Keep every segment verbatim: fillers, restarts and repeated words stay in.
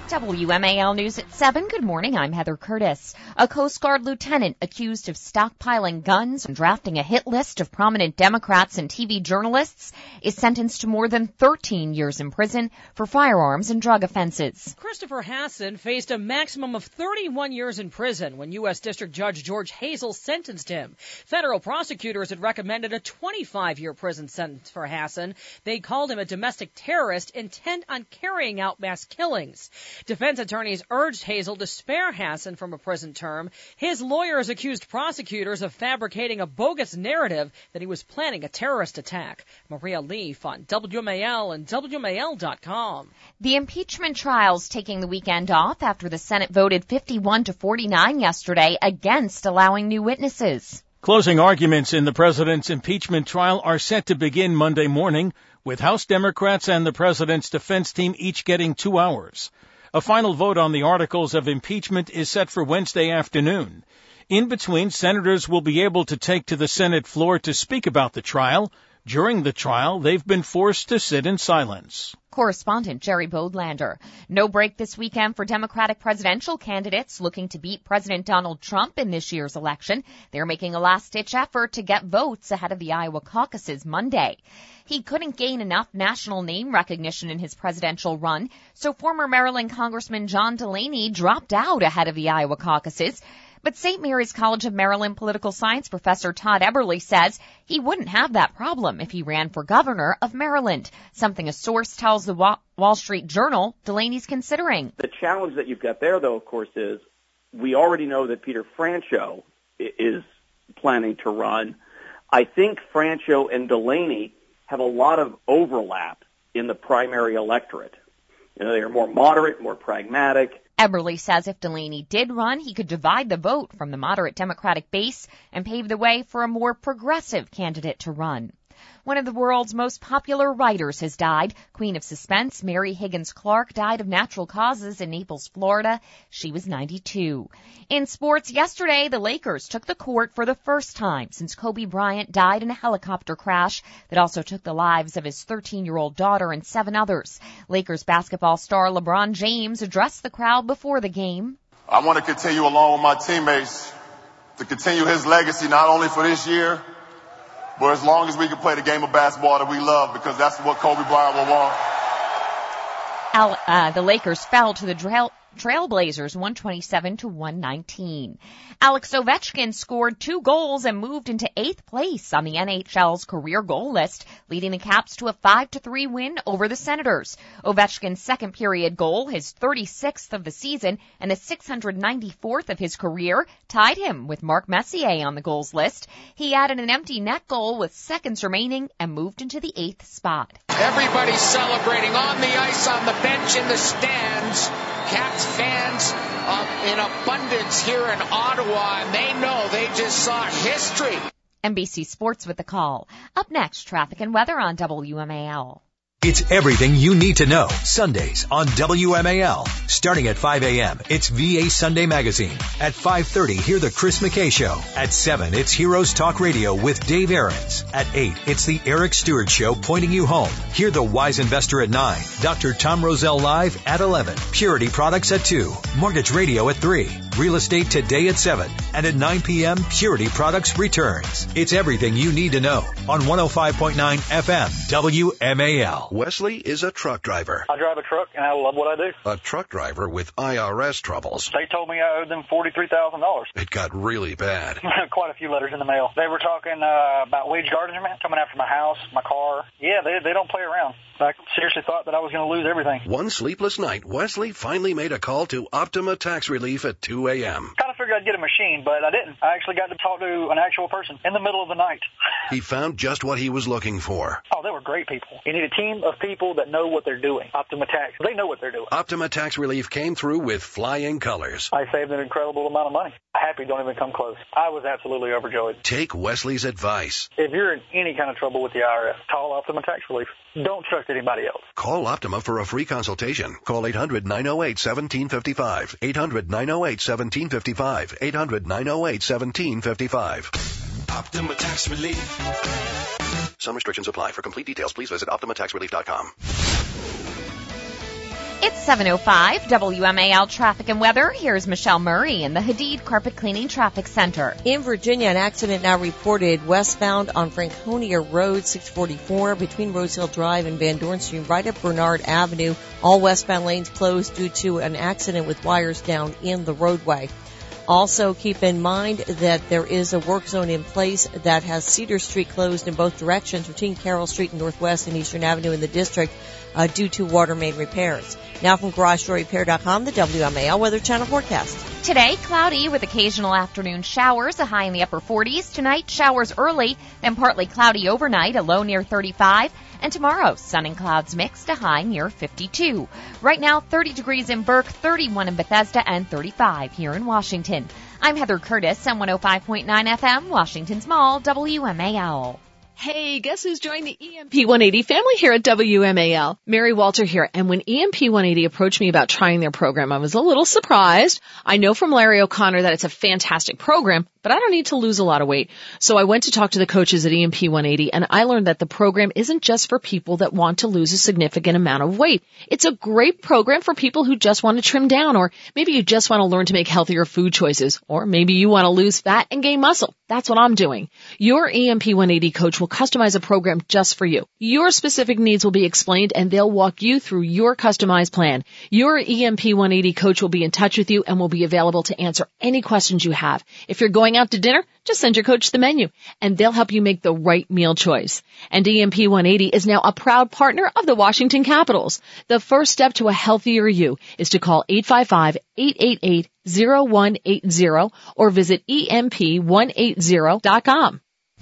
W M A L News at seven. Good morning. I'm Heather Curtis. A Coast Guard lieutenant accused of stockpiling guns and drafting a hit list of prominent Democrats and T V journalists is sentenced to more than thirteen years in prison for firearms and drug offenses. Christopher Hasson faced a maximum of thirty-one years in prison when U S District Judge George Hazel sentenced him. Federal prosecutors had recommended a twenty-five year prison sentence for Hasson. They called him a domestic terrorist intent on carrying out mass killings. Defense attorneys urged Hazel to spare Hasson from a prison term. His lawyers accused prosecutors of fabricating a bogus narrative that he was planning a terrorist attack. Maria Leaf on W M A L and W M A L dot com. The impeachment trial's taking the weekend off after the Senate voted fifty-one to forty-nine yesterday against allowing new witnesses. Closing arguments in the president's impeachment trial are set to begin Monday morning, with House Democrats and the president's defense team each getting two hours. A final vote on the articles of impeachment is set for Wednesday afternoon. In between, senators will be able to take to the Senate floor to speak about the trial. During the trial, they've been forced to sit in silence. Correspondent Jerry Bodlander. No break this weekend for Democratic presidential candidates looking to beat President Donald Trump in this year's election. They're making a last-ditch effort to get votes ahead of the Iowa caucuses Monday. He couldn't gain enough national name recognition in his presidential run, so former Maryland Congressman John Delaney dropped out ahead of the Iowa caucuses. But Saint Mary's College of Maryland political science professor Todd Eberly says he wouldn't have that problem if he ran for governor of Maryland, something a source tells the Wall Street Journal Delaney's considering. The challenge that you've got there, though, of course, is we already know that Peter Franchot is planning to run. I think Franchot and Delaney have a lot of overlap in the primary electorate. You know, they are more moderate, more pragmatic. Eberly says if Delaney did run, he could divide the vote from the moderate Democratic base and pave the way for a more progressive candidate to run. One of the world's most popular writers has died. Queen of Suspense, Mary Higgins Clark, died of natural causes in Naples, Florida. She was ninety-two. In sports, yesterday, the Lakers took the court for the first time since Kobe Bryant died in a helicopter crash that also took the lives of his thirteen-year-old daughter and seven others. Lakers basketball star LeBron James addressed the crowd before the game. I want to continue along with my teammates to continue his legacy not only for this year, but as long as we can play the game of basketball that we love, because that's what Kobe Bryant will want. Al, uh, the Lakers fell to the trail, Trailblazers one twenty-seven to one nineteen. Alex Ovechkin scored two goals and moved into eighth place on the N H L's career goal list, leading the Caps to a five to three win over the Senators. Ovechkin's second period goal, his thirty-sixth of the season and the six hundred ninety-fourth of his career, tied him with Mark Messier on the goals list. He added an empty net goal with seconds remaining and moved into the eighth spot. Everybody's celebrating on the ice, on the bench, in the stands. Caps fans uh, in abundance here in Ottawa, and they know they just saw history. N B C Sports with the call. Up next, traffic and weather on W M A L. It's everything you need to know. Sundays on W M A L. Starting at five a.m., it's V A Sunday Magazine. At five thirty, hear the Chris McKay Show. At seven, it's Heroes Talk Radio with Dave Aarons. At eight, it's the Eric Stewart Show pointing you home. Hear the Wise Investor at nine. Doctor Tom Roselle Live at eleven. Purity Products at two. Mortgage Radio at three. Real Estate Today at seven. And at nine p.m., Purity Products returns. It's everything you need to know on one oh five point nine F M W M A L. Wesley is a truck driver. I drive a truck, and I love what I do. A truck driver with I R S troubles. They told me I owed them forty-three thousand dollars. It got really bad. Quite a few letters in the mail. They were talking uh, about wage garnishment, coming after my house, my car. Yeah, they they don't play around. I seriously thought that I was going to lose everything. One sleepless night, Wesley finally made a call to Optima Tax Relief at two a.m. Kind of figured I'd get a machine, but I didn't. I actually got to talk to an actual person in the middle of the night. He found just what he was looking for. Oh, they were great people. You need a team of people that know what they're doing. Optima Tax, they know what they're doing. Optima Tax Relief came through with flying colors. I saved an incredible amount of money. Happy don't even come close. I was absolutely overjoyed. Take Wesley's advice. If you're in any kind of trouble with the I R S, call Optima Tax Relief. Don't trust anybody else. Call Optima for a free consultation. Call eight hundred nine oh eight one seven five five. eight hundred nine oh eight one seven five five. eight hundred nine oh eight one seven five five. Optima Tax Relief. Some restrictions apply. For complete details, please visit Optima Tax Relief dot com. It's seven oh five, W M A L Traffic and Weather. Here's Michelle Murray in the Hadid Carpet Cleaning Traffic Center. In Virginia, an accident now reported westbound on Franconia Road, six forty-four, between Rose Hill Drive and Van Dorn Street, right up Bernard Avenue. All westbound lanes closed due to an accident with wires down in the roadway. Also, keep in mind that there is a work zone in place that has Cedar Street closed in both directions between Carroll Street and Northwest and Eastern Avenue in the district uh, due to water main repairs. Now from Garage Door Repair dot com, the W M A L Weather Channel forecast. Today, cloudy with occasional afternoon showers, a high in the upper forties. Tonight, showers early, then partly cloudy overnight, a low near thirty-five. And tomorrow, sun and clouds mixed, a high near fifty-two. Right now, thirty degrees in Burke, thirty-one in Bethesda, and thirty-five here in Washington. I'm Heather Curtis on one oh five point nine F M, Washington's Mall, W M A L. Hey, guess who's joined the E M P one eighty family here at W M A L? Mary Walter here. And when E M P one eighty approached me about trying their program, I was a little surprised. I know from Larry O'Connor that it's a fantastic program, but I don't need to lose a lot of weight. So I went to talk to the coaches at E M P one eighty, and I learned that the program isn't just for people that want to lose a significant amount of weight. It's a great program for people who just want to trim down, or maybe you just want to learn to make healthier food choices, or maybe you want to lose fat and gain muscle. That's what I'm doing. Your E M P one eighty coach will customize a program just for you. Your specific needs will be explained, and they'll walk you through your customized plan. Your E M P one eighty coach will be in touch with you and will be available to answer any questions you have. If you're going out to dinner, just send your coach the menu, and they'll help you make the right meal choice. And E M P one eighty is now a proud partner of the Washington Capitals. The first step to a healthier you is to call eight five five, eight eight eight, zero one eight zero or visit E M P one eighty dot com.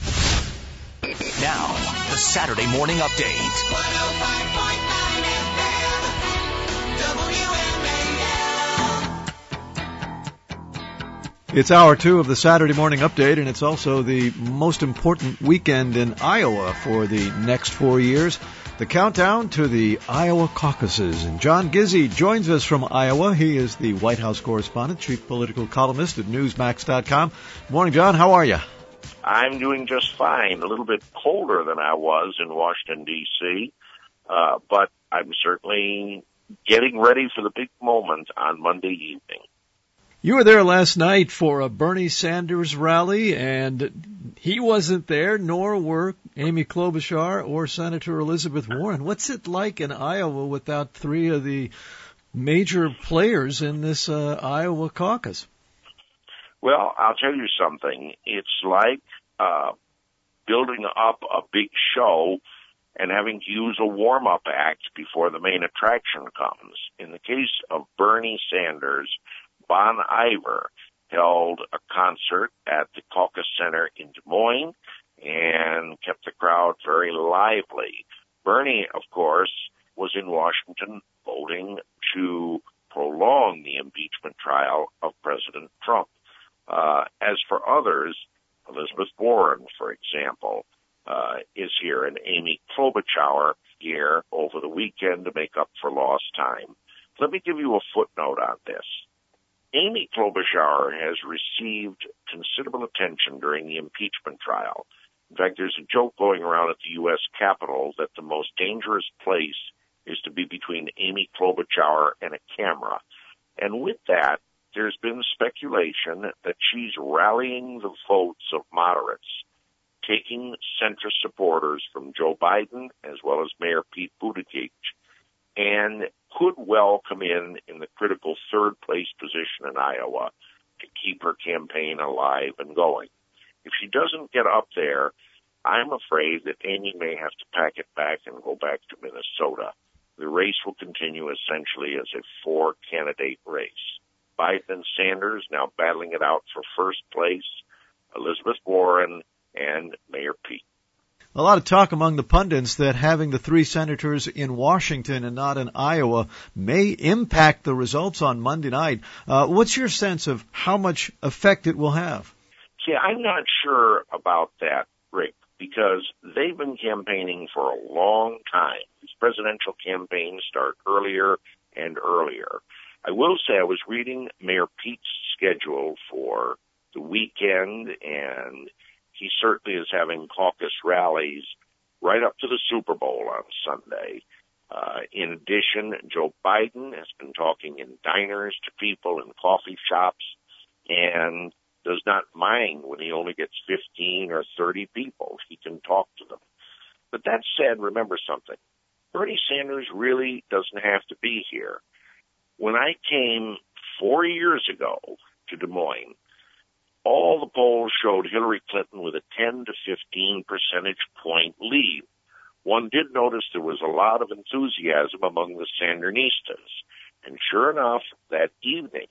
Now, the Saturday Morning Update. It's hour two of the Saturday Morning Update, and it's also the most important weekend in Iowa for the next four years. The countdown to the Iowa caucuses. And John Gizzi joins us from Iowa. He is the White House correspondent, chief political columnist at Newsmax dot com. Good morning, John. How are you? I'm doing just fine. A little bit colder than I was in Washington, D C, uh, but I'm certainly getting ready for the big moment on Monday evening. You were there last night for a Bernie Sanders rally, and he wasn't there, nor were Amy Klobuchar or Senator Elizabeth Warren. What's it like in Iowa without three of the major players in this uh, Iowa caucus? Well, I'll tell you something. It's like uh, building up a big show and having to use a warm-up act before the main attraction comes. In the case of Bernie Sanders, Bon Iver held a concert at the Caucus Center in Des Moines and kept the crowd very lively. Bernie, of course, was in Washington voting to prolong the impeachment trial of President Trump. Uh, as for others, Elizabeth Warren, for example, uh, is here, and Amy Klobuchar here over the weekend to make up for lost time. Let me give you a footnote on this. Amy Klobuchar has received considerable attention during the impeachment trial. In fact, there's a joke going around at the U S Capitol that the most dangerous place is to be between Amy Klobuchar and a camera. And with that, there's been speculation that she's rallying the votes of moderates, taking centrist supporters from Joe Biden as well as Mayor Pete Buttigieg, and could well come in in the critical third-place position in Iowa to keep her campaign alive and going. If she doesn't get up there, I'm afraid that Amy may have to pack it back and go back to Minnesota. The race will continue essentially as a four-candidate race. Biden and Sanders now battling it out for first place, Elizabeth Warren and Mayor Pete. A lot of talk among the pundits that having the three senators in Washington and not in Iowa may impact the results on Monday night. Uh, what's your sense of how much effect it will have? See, I'm not sure about that, Rick, because they've been campaigning for a long time. These presidential campaigns start earlier and earlier. I will say I was reading Mayor Pete's schedule for the weekend, and he certainly is having caucus rallies right up to the Super Bowl on Sunday. Uh, in addition, Joe Biden has been talking in diners to people in coffee shops and does not mind when he only gets fifteen or thirty people. He can talk to them. But that said, remember something. Bernie Sanders really doesn't have to be here. When I came four years ago to Des Moines, all the polls showed Hillary Clinton with a ten to fifteen percentage point lead. One did notice there was a lot of enthusiasm among the Sandernistas. And sure enough, that evening,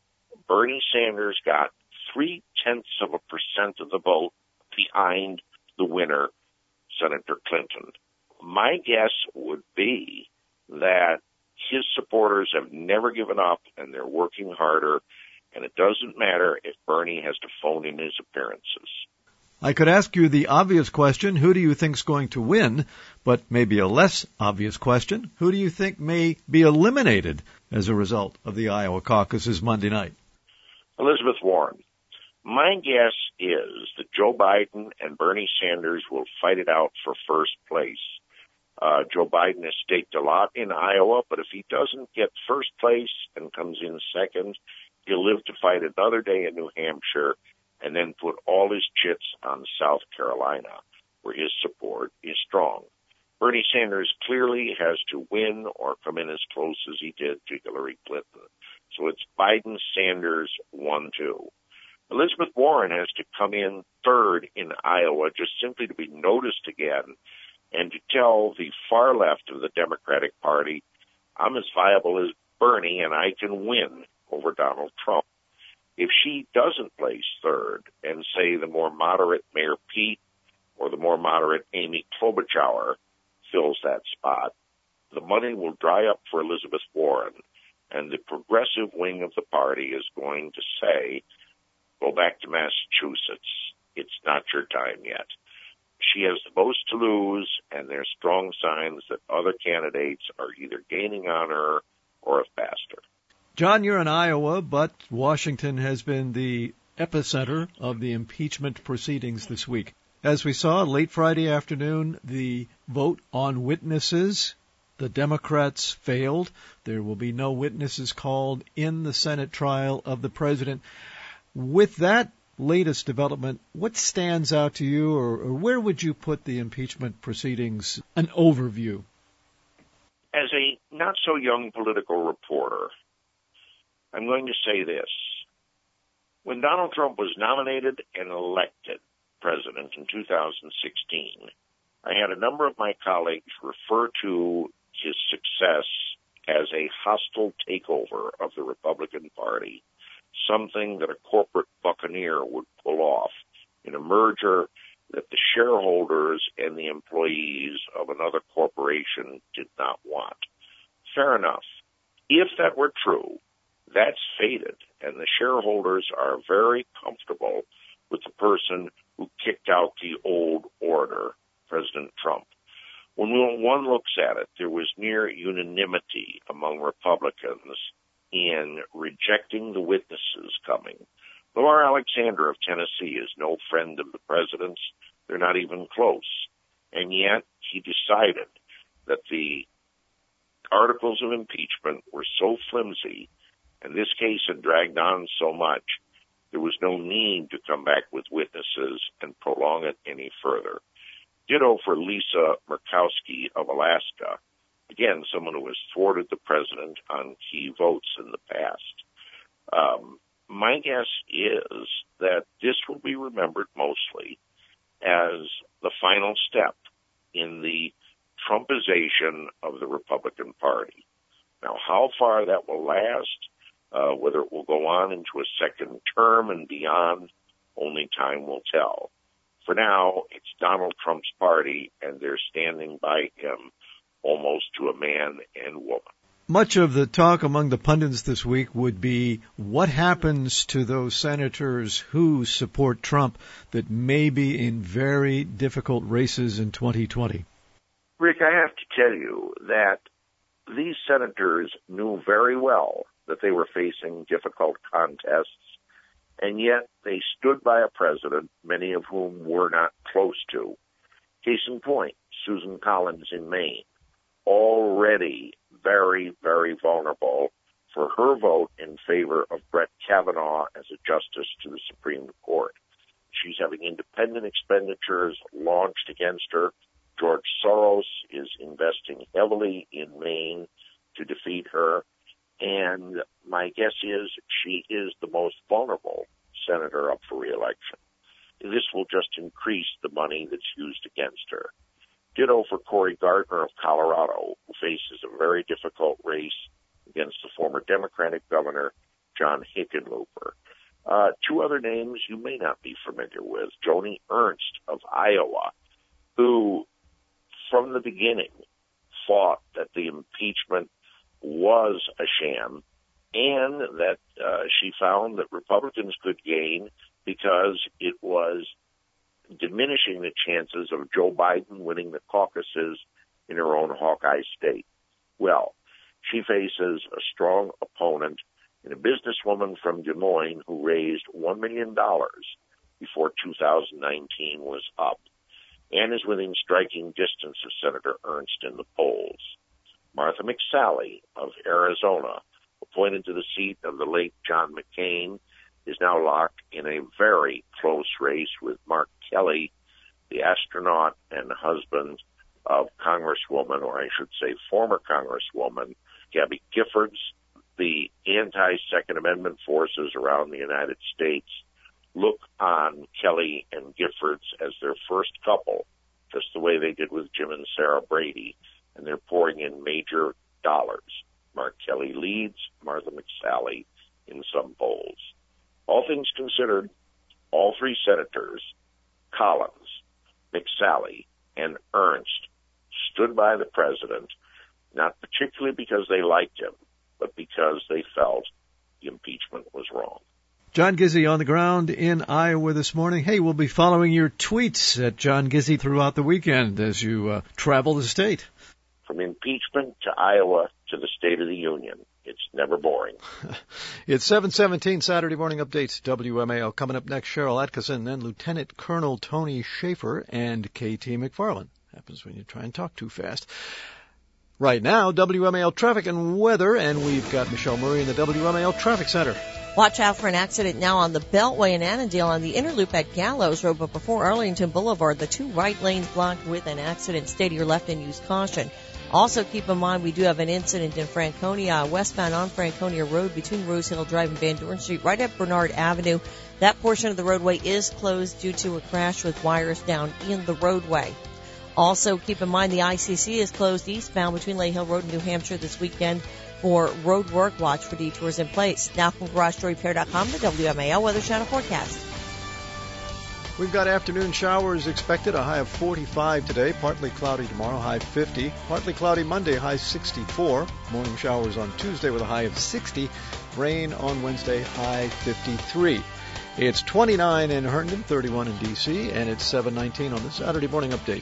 Bernie Sanders got three-tenths of a percent of the vote behind the winner, Senator Clinton. My guess would be that his supporters have never given up and they're working harder, and it doesn't matter if Bernie has to phone in his appearances. I could ask you the obvious question, who do you think's going to win? But maybe a less obvious question, who do you think may be eliminated as a result of the Iowa caucuses Monday night? Elizabeth Warren. My guess is that Joe Biden and Bernie Sanders will fight it out for first place. Uh, Joe Biden has staked a lot in Iowa, but if he doesn't get first place and comes in second, he'll live to fight another day in New Hampshire and then put all his chips on South Carolina, where his support is strong. Bernie Sanders clearly has to win or come in as close as he did to Hillary Clinton. So it's Biden, Sanders, one, two. Elizabeth Warren has to come in third in Iowa just simply to be noticed again and to tell the far left of the Democratic Party, I'm as viable as Bernie and I can win over Donald Trump. If she doesn't place third and, say, the more moderate Mayor Pete or the more moderate Amy Klobuchar fills that spot, the money will dry up for Elizabeth Warren, and the progressive wing of the party is going to say, go back to Massachusetts. It's not your time yet. She has the most to lose, and there's strong signs that other candidates are either gaining on her or have passed her. John, you're in Iowa, but Washington has been the epicenter of the impeachment proceedings this week. As we saw late Friday afternoon, the vote on witnesses, the Democrats failed. There will be no witnesses called in the Senate trial of the president. With that latest development, what stands out to you, or, or where would you put the impeachment proceedings, an overview? As a not-so-young political reporter, I'm going to say this. When Donald Trump was nominated and elected president in two thousand sixteen, I had a number of my colleagues refer to his success as a hostile takeover of the Republican Party, something that a corporate buccaneer would pull off in a merger that the shareholders and the employees of another corporation did not want. Fair enough. If that were true, that's faded, and the shareholders are very comfortable with the person who kicked out the old order, President Trump. When one looks at it, there was near unanimity among Republicans in rejecting the witnesses coming. Lamar Alexander of Tennessee is no friend of the president's. They're not even close. And yet he decided that the articles of impeachment were so flimsy, and this case had dragged on so much, there was no need to come back with witnesses and prolong it any further. Ditto for Lisa Murkowski of Alaska. Again, someone who has thwarted the president on key votes in the past. Um, my guess is that this will be remembered mostly as the final step in the Trumpization of the Republican Party. Now, how far that will last, uh, whether it will go on into a second term and beyond, only time will tell. For now, it's Donald Trump's party, and they're standing by him almost to a man and woman. Much of the talk among the pundits this week would be what happens to those senators who support Trump that may be in very difficult races in twenty twenty. Rick, I have to tell you that these senators knew very well that they were facing difficult contests, and yet they stood by a president, many of whom were not close to. Case in point, Susan Collins in Maine. already very, very vulnerable for her vote in favor of Brett Kavanaugh as a justice to the Supreme Court. She's having independent expenditures launched against her. George Soros is investing heavily in Maine to defeat her. And my guess is she is the most vulnerable senator up for re-election. This will just increase the money that's used against her. Ditto for Cory Gardner of Colorado, who faces a very difficult race against the former Democratic governor, John Hickenlooper. Uh, two other names you may not be familiar with. Joni Ernst of Iowa, who from the beginning thought that the impeachment was a sham and that uh, she found that Republicans could gain because it was diminishing the chances of Joe Biden winning the caucuses in her own Hawkeye state. Well, she faces a strong opponent in a businesswoman from Des Moines who raised one million dollars before two thousand nineteen was up and is within striking distance of Senator Ernst in the polls. Martha McSally of Arizona, appointed to the seat of the late John McCain, is now locked in a very close race with Mark Kelly, the astronaut and husband of Congresswoman, or I should say former Congresswoman, Gabby Giffords. The anti-Second Amendment forces around the United States look on Kelly and Giffords as their first couple, just the way they did with Jim and Sarah Brady, and they're pouring in major dollars. Mark Kelly leads, Martha McSally in some polls. All things considered, all three senators, Collins, McSally, and Ernst, stood by the president, not particularly because they liked him, but because they felt the impeachment was wrong. John Gizzi on the ground in Iowa this morning. Hey, we'll be following your tweets at John Gizzi throughout the weekend as you uh, travel the state. From impeachment to Iowa to the State of the Union. It's never boring. It's seven seventeen, Saturday Morning Updates, W M A L. Coming up next, Cheryl Atkinson, then Lieutenant Colonel Tony Schaefer and K T McFarland. Happens when you try and talk too fast. Right now, W M A L traffic and weather, and we've got Michelle Murray in the W M A L Traffic Center. Watch out for an accident now on the Beltway in Annandale on the inner loop at Gallows Road, but before Arlington Boulevard, the two right lanes blocked with an accident. Stay to your left and use caution. Also, keep in mind we do have an incident in Franconia, westbound on Franconia Road between Rose Hill Drive and Van Dorn Street, right at Bernard Avenue. That portion of the roadway is closed due to a crash with wires down in the roadway. Also, keep in mind the I C C is closed eastbound between Lay Hill Road and New Hampshire this weekend for road work. Watch for detours in place. Now from Garage Door Repair dot com, the W M A L Weather Channel forecast. We've got afternoon showers expected, a high of forty-five today, partly cloudy tomorrow, high fifty, partly cloudy Monday, high sixty-four, morning showers on Tuesday with a high of sixty, rain on Wednesday, high fifty-three. It's twenty-nine in Herndon, thirty-one in D C, and it's seven nineteen on the Saturday Morning Update.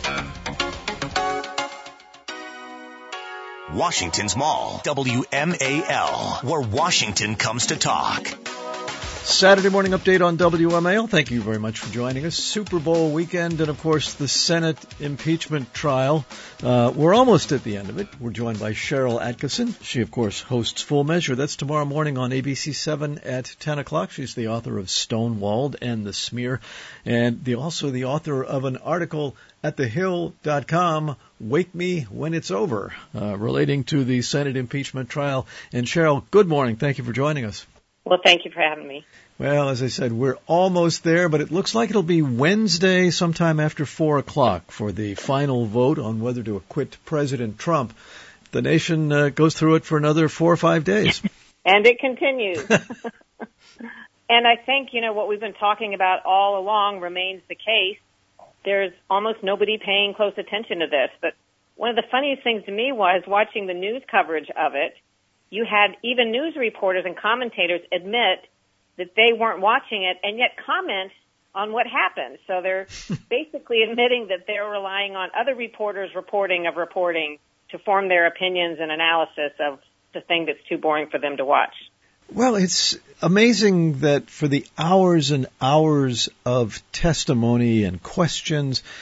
Washington's Mall, W M A L, where Washington comes to talk. Saturday Morning Update on W M A L. Thank you very much for joining us. Super Bowl weekend and, of course, the Senate impeachment trial. Uh, we're almost at the end of it. We're joined by Cheryl Atkinson. She, of course, hosts Full Measure. That's tomorrow morning on A B C seven at ten o'clock. She's the author of Stonewalled and The Smear, and the, also the author of an article at the hill dot com, Wake Me When It's Over, uh, relating to the Senate impeachment trial. And, Cheryl, good morning. Thank you for joining us. Well, thank you for having me. Well, as I said, we're almost there, but it looks like it'll be Wednesday sometime after four o'clock for the final vote on whether to acquit President Trump. The nation uh, goes through it for another four or five days. And it continues. And I think, you know, what we've been talking about all along remains the case. There's almost nobody paying close attention to this. But one of the funniest things to me was watching the news coverage of it. You had even news reporters and commentators admit that they weren't watching it and yet comment on what happened. So they're basically admitting that they're relying on other reporters' reporting of reporting to form their opinions and analysis of the thing that's too boring for them to watch. Well, it's amazing that for the hours and hours of testimony and questions,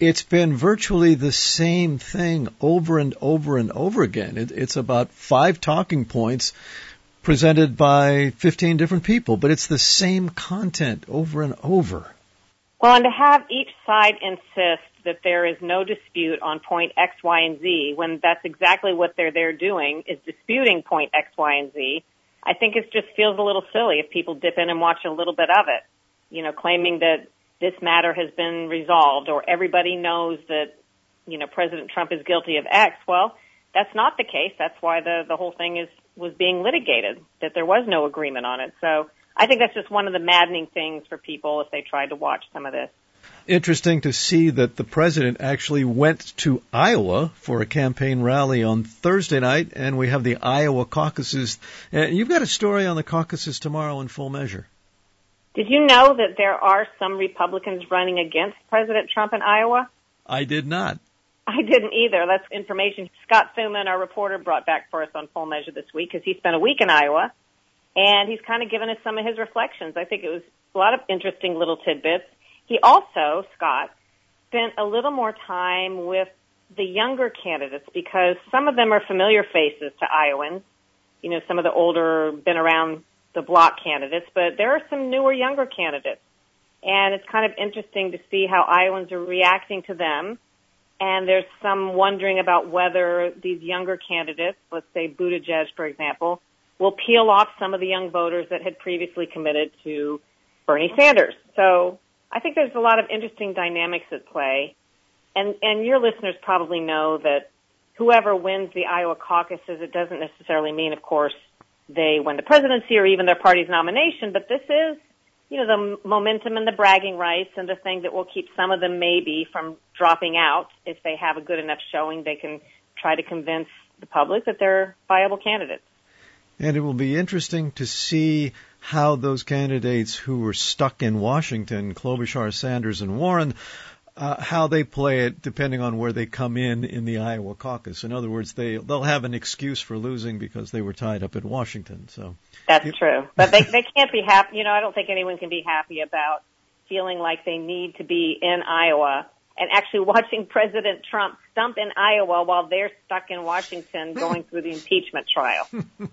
it's been virtually the same thing over and over and over again. It, it's about five talking points presented by fifteen different people, but it's the same content over and over. Well, and to have each side insist that there is no dispute on point X, Y, and Z, when that's exactly what they're there doing, is disputing point X, Y, and Z, I think it just feels a little silly if people dip in and watch a little bit of it, you know, claiming that this matter has been resolved or everybody knows that, you know, President Trump is guilty of X. Well, that's not the case. That's why the, the whole thing is was being litigated, that there was no agreement on it. So I think that's just one of the maddening things for people if they tried to watch some of this. Interesting to see that the president actually went to Iowa for a campaign rally on Thursday night, and we have the Iowa caucuses. Uh, you've got a story on the caucuses tomorrow in Full Measure. Did you know that there are some Republicans running against President Trump in Iowa? I did not. I didn't either. That's information Scott Thuman, our reporter, brought back for us on Full Measure this week because he spent a week in Iowa, and he's kind of given us some of his reflections. I think it was a lot of interesting little tidbits. He also, Scott, spent a little more time with the younger candidates because some of them are familiar faces to Iowans, you know, some of the older, been around the block candidates, but there are some newer, younger candidates. And it's kind of interesting to see how Iowans are reacting to them. And there's some wondering about whether these younger candidates, let's say Buttigieg, for example, will peel off some of the young voters that had previously committed to Bernie Sanders. So I think there's a lot of interesting dynamics at play. And, and your listeners probably know that whoever wins the Iowa caucuses, it doesn't necessarily mean, of course, they win the presidency or even their party's nomination, but this is, you know, the momentum and the bragging rights and the thing that will keep some of them maybe from dropping out. If they have a good enough showing, they can try to convince the public that they're viable candidates. And it will be interesting to see how those candidates who were stuck in Washington, Klobuchar, Sanders, and Warren, uh, how they play it depending on where they come in in the Iowa caucus. In other words, they, they'll have an excuse for losing because they were tied up in Washington. So That's it, true. But they, they can't be happy. You know, I don't think anyone can be happy about feeling like they need to be in Iowa and actually watching President Trump stump in Iowa while they're stuck in Washington going through the impeachment trial.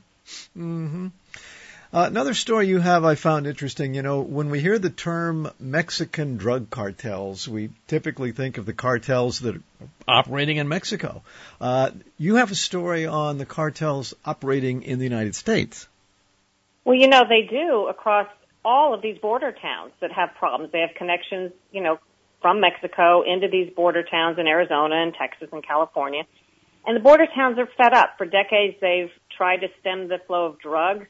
Mm-hmm. Uh, another story you have I found interesting. You know, when we hear the term Mexican drug cartels, we typically think of the cartels that are operating in Mexico. Uh, you have a story on the cartels operating in the United States. Well, you know, they do across all of these border towns that have problems. They have connections, you know, from Mexico into these border towns in Arizona and Texas and California. And the border towns are fed up. For decades, they've tried to stem the flow of drugs.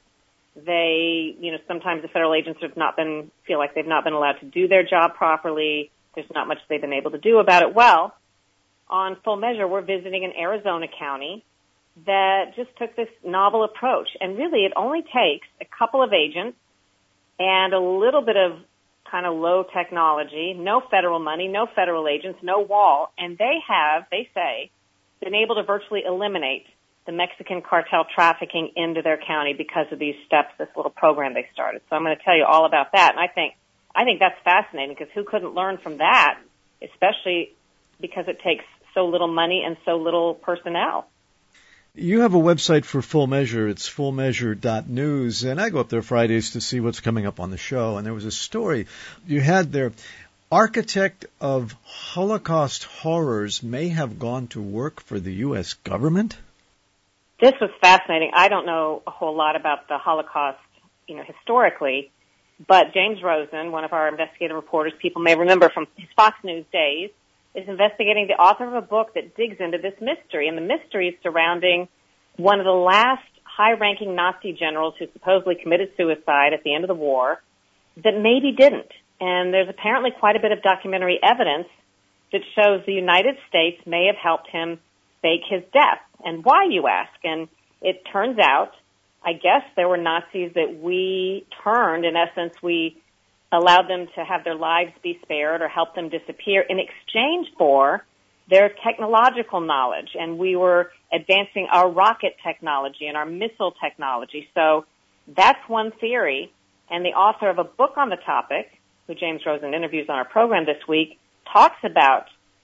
They, you know, sometimes the federal agents have not been, feel like they've not been allowed to do their job properly. There's not much they've been able to do about it. Well, on Full Measure, we're visiting an Arizona county that just took this novel approach. And really, it only takes a couple of agents and a little bit of kind of low technology, no federal money, no federal agents, no wall. And they have, they say, been able to virtually eliminate the Mexican cartel trafficking into their county because of these steps, this little program they started. So I'm going to tell you all about that. And I think, I think that's fascinating because who couldn't learn from that, especially because it takes so little money and so little personnel. You have a website for Full Measure. It's full measure dot news, and I go up there Fridays to see what's coming up on the show. And there was a story you had there. Architect of Holocaust horrors may have gone to work for the U S government? This was fascinating. I don't know a whole lot about the Holocaust, you know, historically, but James Rosen, one of our investigative reporters, people may remember from his Fox News days, is investigating the author of a book that digs into this mystery, and the mystery is surrounding one of the last high-ranking Nazi generals who supposedly committed suicide at the end of the war that maybe didn't. And there's apparently quite a bit of documentary evidence that shows the United States may have helped him fake his death. And why, you ask? And it turns out, I guess there were Nazis that we turned, in essence, we allowed them to have their lives be spared or help them disappear in exchange for their technological knowledge. And we were advancing our rocket technology and our missile technology. So that's one theory. And the author of a book on the topic, who James Rosen interviews on our program this week, talks about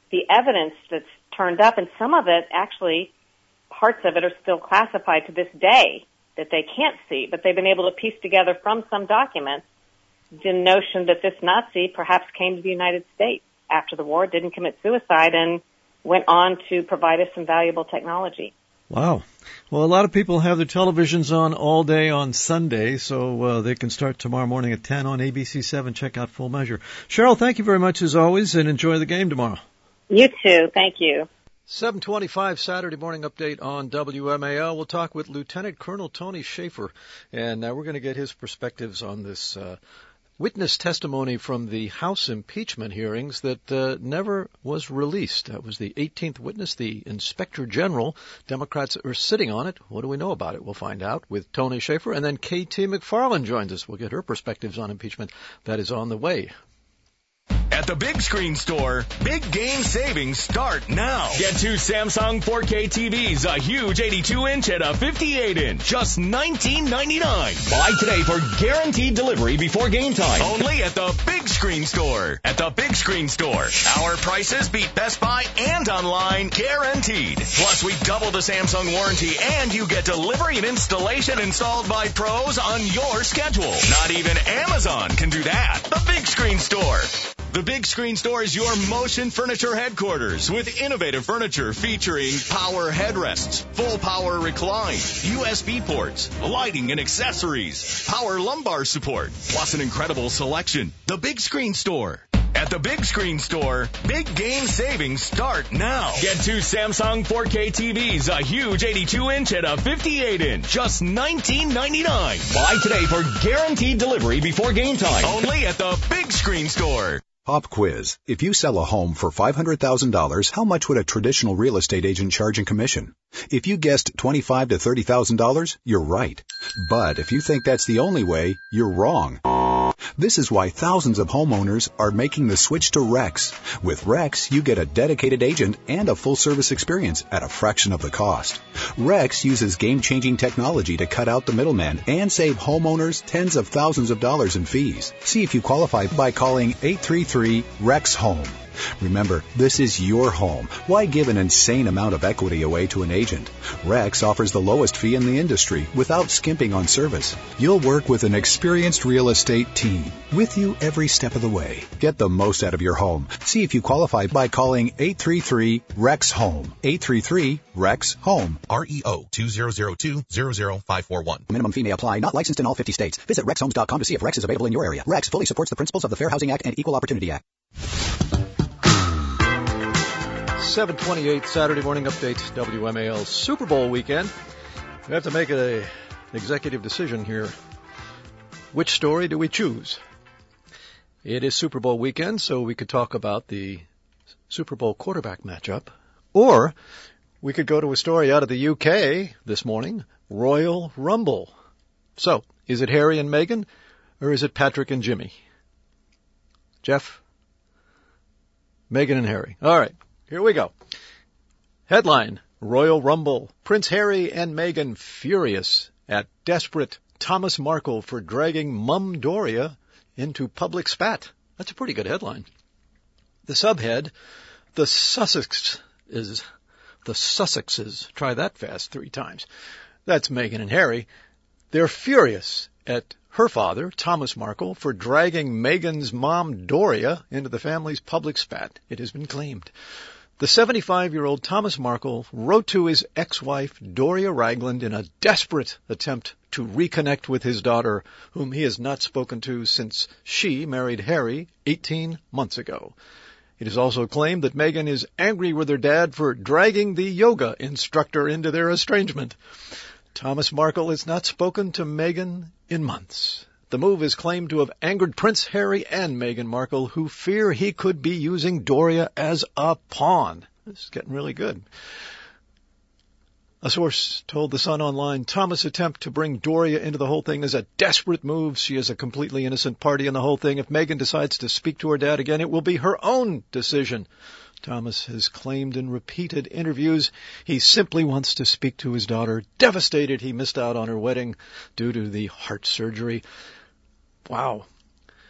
the evidence that's turned up, and some of it, actually, parts of it are still classified to this day that they can't see, but they've been able to piece together from some documents the notion that this Nazi perhaps came to the United States after the war, didn't commit suicide, and went on to provide us some valuable technology. Wow. Well, a lot of people have their televisions on all day on Sunday, so uh, they can start tomorrow morning at ten on A B C seven. Check out Full Measure. Cheryl, thank you very much as always, and enjoy the game tomorrow. You too. Thank you. seven twenty-five Saturday morning update on W M A L. We'll talk with Lieutenant Colonel Tony Shaffer, and uh, we're going to get his perspectives on this uh, witness testimony from the House impeachment hearings that uh, never was released. That was the eighteenth witness, the Inspector General. Democrats are sitting on it. What do we know about it? We'll find out with Tony Shaffer. And then K T McFarland joins us. We'll get her perspectives on impeachment. That is on the way. At the Big Screen Store, big game savings start now. Get two Samsung four K T Vs, a huge eighty-two inch and a fifty-eight inch, just nineteen ninety-nine. Buy today for guaranteed delivery before game time. Only at the Big Screen Store. At the Big Screen Store, our prices beat Best Buy and online, guaranteed. Plus, we double the Samsung warranty and you get delivery and installation installed by pros on your schedule. Not even Amazon can do that. The Big Screen Store. The Big Screen Store is your motion furniture headquarters with innovative furniture featuring power headrests, full power recline, U S B ports, lighting and accessories, power lumbar support, plus an incredible selection. The Big Screen Store. At the Big Screen Store, big game savings start now. Get two Samsung four K T Vs, a huge eighty-two inch and a fifty-eight inch, just nineteen ninety-nine. Buy today for guaranteed delivery before game time. Only at the Big Screen Store. Pop quiz. If you sell a home for five hundred thousand dollars, how much would a traditional real estate agent charge in commission? If you guessed twenty-five thousand to thirty thousand dollars, you're right. But if you think that's the only way, you're wrong. This is why thousands of homeowners are making the switch to Rex. With Rex, you get a dedicated agent and a full-service experience at a fraction of the cost. Rex uses game-changing technology to cut out the middleman and save homeowners tens of thousands of dollars in fees. See if you qualify by calling eight three three, REX HOME. Remember, this is your home. Why give an insane amount of equity away to an agent? Rex offers the lowest fee in the industry without skimping on service. You'll work with an experienced real estate team with you every step of the way. Get the most out of your home. See if you qualify by calling eight three three, REX HOME. eight three three, REX HOME. R E O two zero zero two zero zero five four one. Minimum fee may apply. Not licensed in all fifty states. Visit rex homes dot com to see if Rex is available in your area. Rex fully supports the principles of the Fair Housing Act and Equal Opportunity Act. seven twenty-eight Saturday morning update, W M A L Super Bowl weekend. We have to make an executive decision here. Which story do we choose? It is Super Bowl weekend, so we could talk about the Super Bowl quarterback matchup. Or we could go to a story out of the U K this morning, Royal Rumble. So, is it Harry and Meghan, or is it Patrick and Jimmy? Jeff? Meghan and Harry. All right. Here we go. Headline, Royal Rumble. Prince Harry and Meghan furious at desperate Thomas Markle for dragging Mum Doria into public spat. That's a pretty good headline. The subhead, the Sussex is the Sussexes. Try that fast three times. That's Meghan and Harry. They're furious at her father, Thomas Markle, for dragging Meghan's mom, Doria, into the family's public spat. It has been claimed. The seventy-five-year-old Thomas Markle wrote to his ex-wife, Doria Ragland, in a desperate attempt to reconnect with his daughter, whom he has not spoken to since she married Harry eighteen months ago. It is also claimed that Meghan is angry with her dad for dragging the yoga instructor into their estrangement. Thomas Markle has not spoken to Meghan in months. The move is claimed to have angered Prince Harry and Meghan Markle, who fear he could be using Doria as a pawn. This is getting really good. A source told The Sun Online, Thomas' attempt to bring Doria into the whole thing is a desperate move. She is a completely innocent party in the whole thing. If Meghan decides to speak to her dad again, it will be her own decision. Thomas has claimed in repeated interviews he simply wants to speak to his daughter, devastated he missed out on her wedding due to the heart surgery. Wow.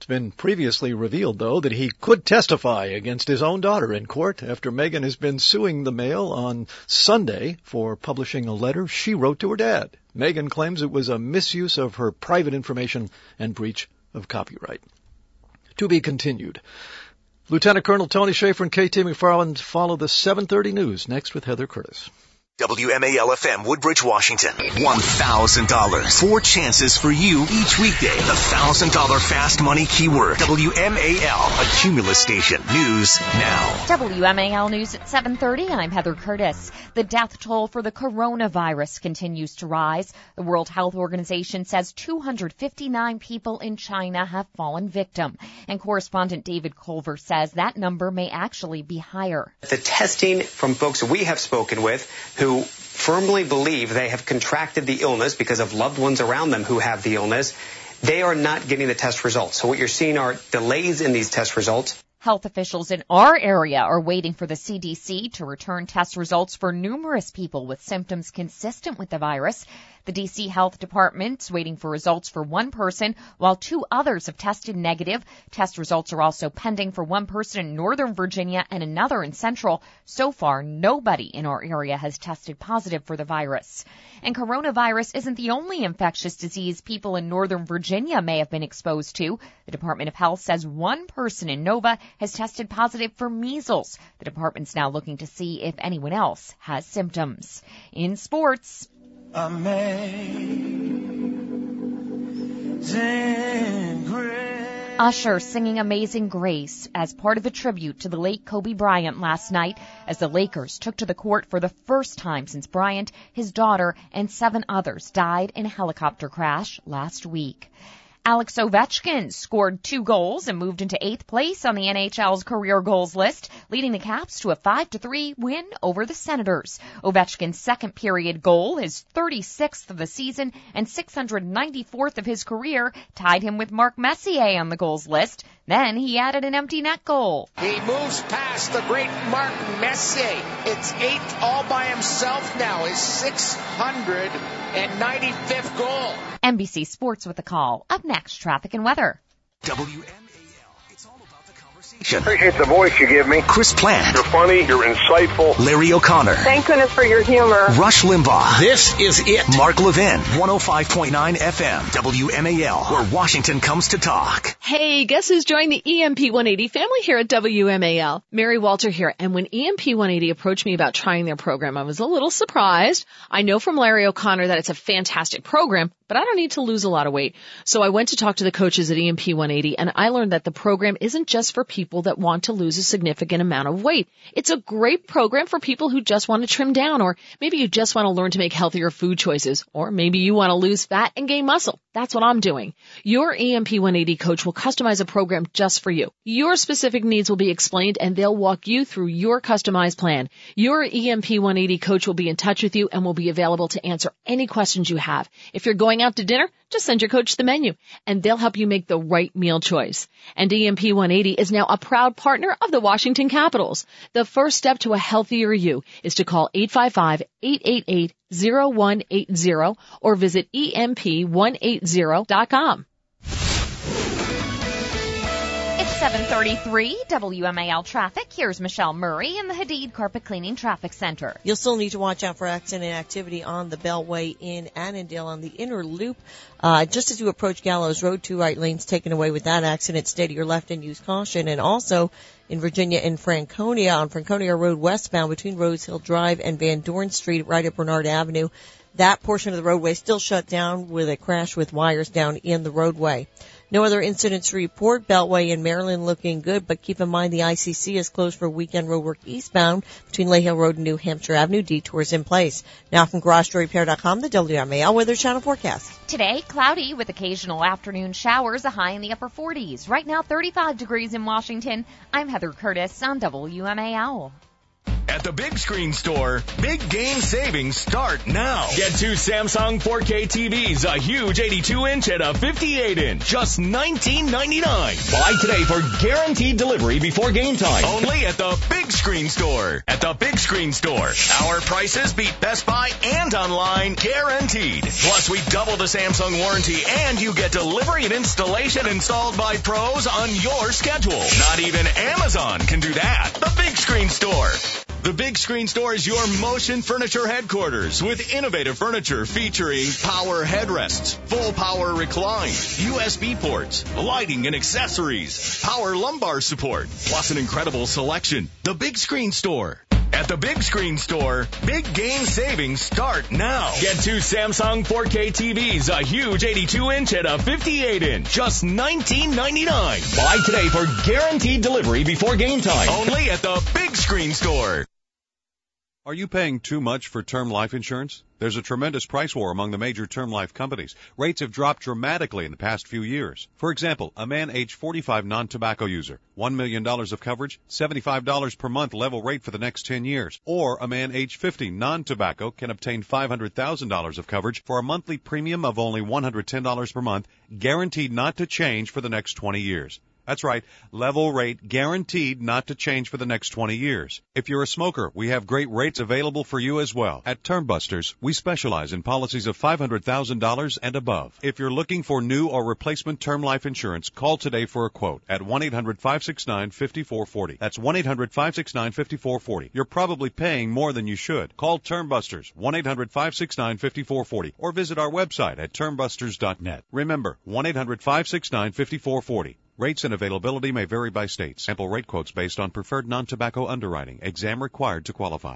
It's been previously revealed, though, that he could testify against his own daughter in court after Meghan has been suing the Mail on Sunday for publishing a letter she wrote to her dad. Meghan claims it was a misuse of her private information and breach of copyright. To be continued. Lieutenant Colonel Tony Schaefer and K T McFarland follow the seven thirty news next with Heather Curtis. W M A L F M, Woodbridge, Washington. one thousand dollars. Four chances for you each weekday. The one thousand dollars Fast Money keyword. W M A L, a Cumulus station. News now. W M A L News at seven thirty. I'm Heather Curtis. The death toll for the coronavirus continues to rise. The World Health Organization says two hundred fifty-nine people in China have fallen victim. And correspondent David Culver says that number may actually be higher. The testing from folks we have spoken with who firmly believe they have contracted the illness because of loved ones around them who have the illness, they are not getting the test results. So what you're seeing are delays in these test results. Health officials in our area are waiting for the C D C to return test results for numerous people with symptoms consistent with the virus. The D C Health Department's waiting for results for one person, while two others have tested negative. Test results are also pending for one person in Northern Virginia and another in Central. So far, nobody in our area has tested positive for the virus. And coronavirus isn't the only infectious disease people in Northern Virginia may have been exposed to. The Department of Health says one person in Nova has tested positive for measles. The department's now looking to see if anyone else has symptoms. In sports, Amazing Grace. Usher singing Amazing Grace as part of a tribute to the late Kobe Bryant last night as the Lakers took to the court for the first time since Bryant, his daughter, and seven others died in a helicopter crash last week. Alex Ovechkin scored two goals and moved into eighth place on the N H L's career goals list, leading the Caps to a five to three win over the Senators. Ovechkin's second period goal, his thirty-sixth of the season and six hundred ninety-fourth of his career, tied him with Mark Messier on the goals list. Then he added an empty net goal. He moves past the great Mark Messier. It's eighth all by himself now, his six hundred ninety-fifth goal. N B C Sports with a call. Up next, traffic and weather. W M A L, it's all about the conversation. Appreciate the voice you give me. Chris Plant. You're funny, you're insightful. Larry O'Connor. Thank goodness for your humor. Rush Limbaugh. This is it. Mark Levin, one oh five point nine F M, W M A L, where Washington comes to talk. Hey, guess who's joined the E M P one eighty family here at W M A L? Mary Walter here. And when E M P one eighty approached me about trying their program, I was a little surprised. I know from Larry O'Connor that it's a fantastic program, but I don't need to lose a lot of weight. So I went to talk to the coaches at E M P one eighty, and I learned that the program isn't just for people that want to lose a significant amount of weight. It's a great program for people who just want to trim down, or maybe you just want to learn to make healthier food choices, or maybe you want to lose fat and gain muscle. That's what I'm doing. Your E M P one eighty coach will customize a program just for you. Your specific needs will be explained, and they'll walk you through your customized plan. Your E M P one eighty coach will be in touch with you and will be available to answer any questions you have. If you're going out to dinner, just send your coach the menu, and they'll help you make the right meal choice. And E M P one eighty is now a proud partner of the Washington Capitals. The first step to a healthier you is to call eight five five, eight eight eight, zero one eight zero or visit E M P one eighty dot com. seven thirty-three W M A L traffic. Here's Michelle Murray in the Hadid Carpet Cleaning Traffic Center. You'll still need to watch out for accident activity on the Beltway in Annandale on the inner loop. Uh, just as you approach Gallows Road, two right lanes taken away with that accident. Stay to your left and use caution. And also in Virginia in Franconia on Franconia Road westbound between Rose Hill Drive and Van Dorn Street right at Bernard Avenue. That portion of the roadway still shut down with a crash with wires down in the roadway. No other incidents to report. Beltway in Maryland looking good, but keep in mind the I C C is closed for weekend roadwork eastbound between Lay Hill Road and New Hampshire Avenue. Detours in place. Now from Garage Door Repair dot com, the W M A L Weather Channel forecast. Today, cloudy with occasional afternoon showers, a high in the upper forties. Right now, thirty-five degrees in Washington. I'm Heather Curtis on W M A L. At the Big Screen Store, big game savings start now. Get two Samsung four K T Vs, a huge eighty-two inch and a fifty-eight inch, just nineteen ninety-nine. Buy today for guaranteed delivery before game time. Only at the Big Screen Store. At the Big Screen Store, our prices beat Best Buy and online, guaranteed. Plus, we double the Samsung warranty and you get delivery and installation installed by pros on your schedule. Not even Amazon can do that. The Big Screen Store. The Big Screen Store is your motion furniture headquarters with innovative furniture featuring power headrests, full power recline, U S B ports, lighting and accessories, power lumbar support, plus an incredible selection. The Big Screen Store. At the Big Screen Store, big game savings start now. Get two Samsung four K T Vs, a huge eighty-two inch and a fifty-eight inch, just nineteen ninety-nine. Buy today for guaranteed delivery before game time. Only at the Big Screen Store. Are you paying too much for term life insurance? There's a tremendous price war among the major term life companies. Rates have dropped dramatically in the past few years. For example, a man age forty-five non-tobacco user, one million dollars of coverage, seventy-five dollars per month level rate for the next ten years. Or a man age fifty non-tobacco can obtain five hundred thousand dollars of coverage for a monthly premium of only one hundred ten dollars per month, guaranteed not to change for the next twenty years. That's right, level rate guaranteed not to change for the next twenty years. If you're a smoker, we have great rates available for you as well. At Termbusters, we specialize in policies of five hundred thousand dollars and above. If you're looking for new or replacement term life insurance, call today for a quote at one eight hundred five six nine five four four zero. That's one eight hundred five six nine five four four zero. You're probably paying more than you should. Call Termbusters, one eight hundred five six nine five four four zero, or visit our website at termbusters dot net. Remember, one eight hundred five six nine five four four zero. Rates and availability may vary by state. Sample rate quotes based on preferred non-tobacco underwriting. Exam required to qualify.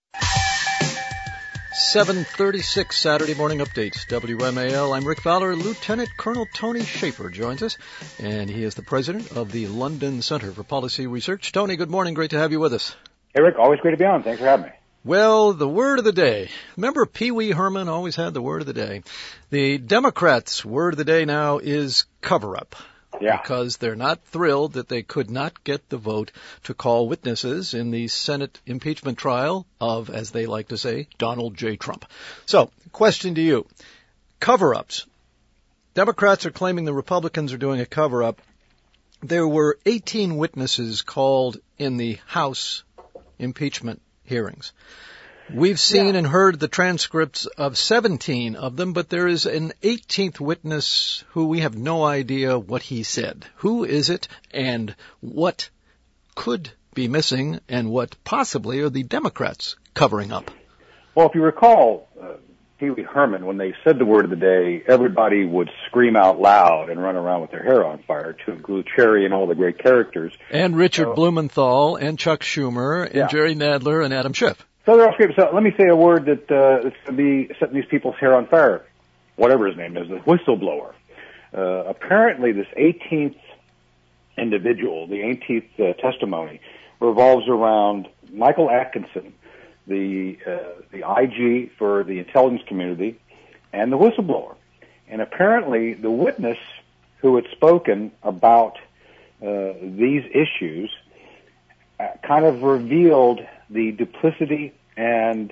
seven thirty-six Saturday morning updates. W M A L. I'm Rick Fowler. Lieutenant Colonel Tony Schaefer joins us, and he is the president of the London Center for Policy Research. Tony, good morning. Great to have you with us. Hey, Rick. Always great to be on. Thanks for having me. Well, the word of the day. Remember Pee Wee Herman always had the word of the day. The Democrats' word of the day now is cover-up. Yeah. Because they're not thrilled that they could not get the vote to call witnesses in the Senate impeachment trial of, as they like to say, Donald J. Trump. So, question to you. Cover-ups. Democrats are claiming the Republicans are doing a cover-up. There were eighteen witnesses called in the House impeachment hearings. We've seen yeah. and heard the transcripts of seventeen of them, but there is an eighteenth witness who we have no idea what he said. Who is it, and what could be missing, and what possibly are the Democrats covering up? Well, if you recall, uh, Pee Wee Herman, when they said the word of the day, everybody would scream out loud and run around with their hair on fire to include Cherry and all the great characters. And Richard so, Blumenthal, and Chuck Schumer, and yeah. Jerry Nadler, and Adam Schiff. So they're all screaming. So let me say a word that uh, that's going to be setting these people's hair on fire, whatever his name is, the whistleblower. Uh, apparently this eighteenth individual, the eighteenth uh, testimony, revolves around Michael Atkinson, the uh, the I G for the intelligence community, and the whistleblower. And apparently the witness who had spoken about uh, these issues uh, kind of revealed the duplicity and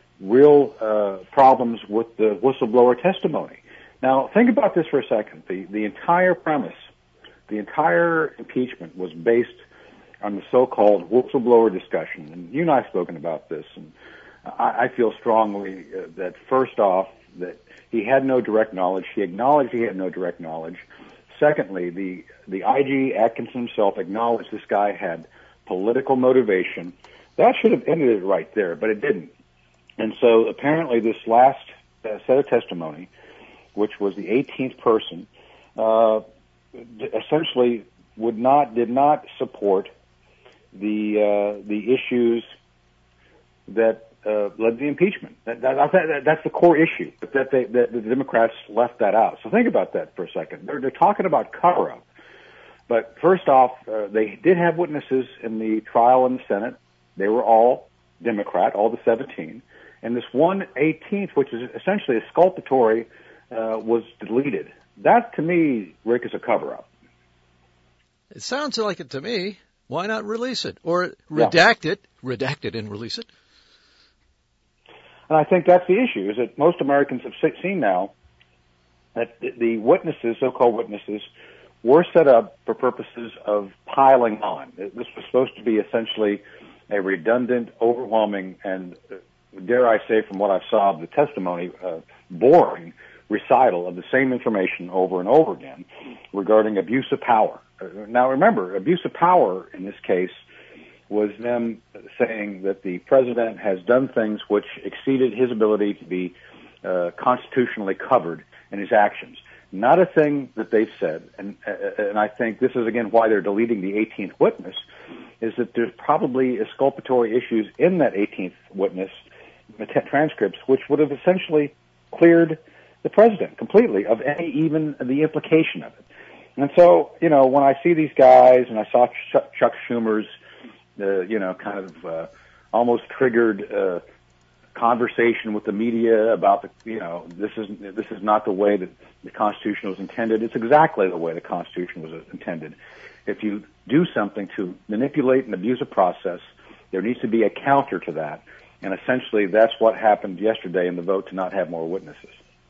real uh, problems with the whistleblower testimony. Now, think about this for a second. The, the entire premise, the entire impeachment was based on the so-called whistleblower discussion. And you and I have spoken about this, and I, I feel strongly uh, that, first off, that he had no direct knowledge. He acknowledged he had no direct knowledge. Secondly, the, the I G Atkinson himself acknowledged this guy had political motivation. That should have ended it right there, but it didn't. And so apparently this last uh, set of testimony, which was the eighteenth person, uh, essentially would not, did not support the uh, the issues that uh, led to the impeachment. That, that, that, that's the core issue, but that, they, that the Democrats left that out. So think about that for a second. They're, they're talking about cover-up. But first off, uh, they did have witnesses in the trial in the Senate. They were all Democrat, all the seventeen. And this one eighteenth, which is essentially a sculpatory, uh, was deleted. That, to me, Rick, is a cover-up. It sounds like it to me. Why not release it? Or redact yeah. it, redact it and release it? And I think that's the issue, is that most Americans have seen now that the witnesses, so-called witnesses, were set up for purposes of piling on. This was supposed to be essentially a redundant, overwhelming, and, dare I say, from what I saw of the testimony, uh, boring recital of the same information over and over again regarding abuse of power. Uh, now, remember, abuse of power in this case was them saying that the president has done things which exceeded his ability to be uh, constitutionally covered in his actions. Not a thing that they've said, and uh, and I think this is again why they're deleting the eighteenth witness, is that there's probably exculpatory issues in that eighteenth witness, the t- transcripts, which would have essentially cleared the president completely of any, even the implication of it. And so, you know, when I see these guys, and I saw Ch- Chuck Schumer's, uh, you know, kind of uh, almost triggered uh, conversation with the media about the, you know, this is this is not the way that the Constitution was intended. It's exactly the way the Constitution was intended. If you do something to manipulate and abuse a process, there needs to be a counter to that. And essentially, that's what happened yesterday in the vote to not have more witnesses.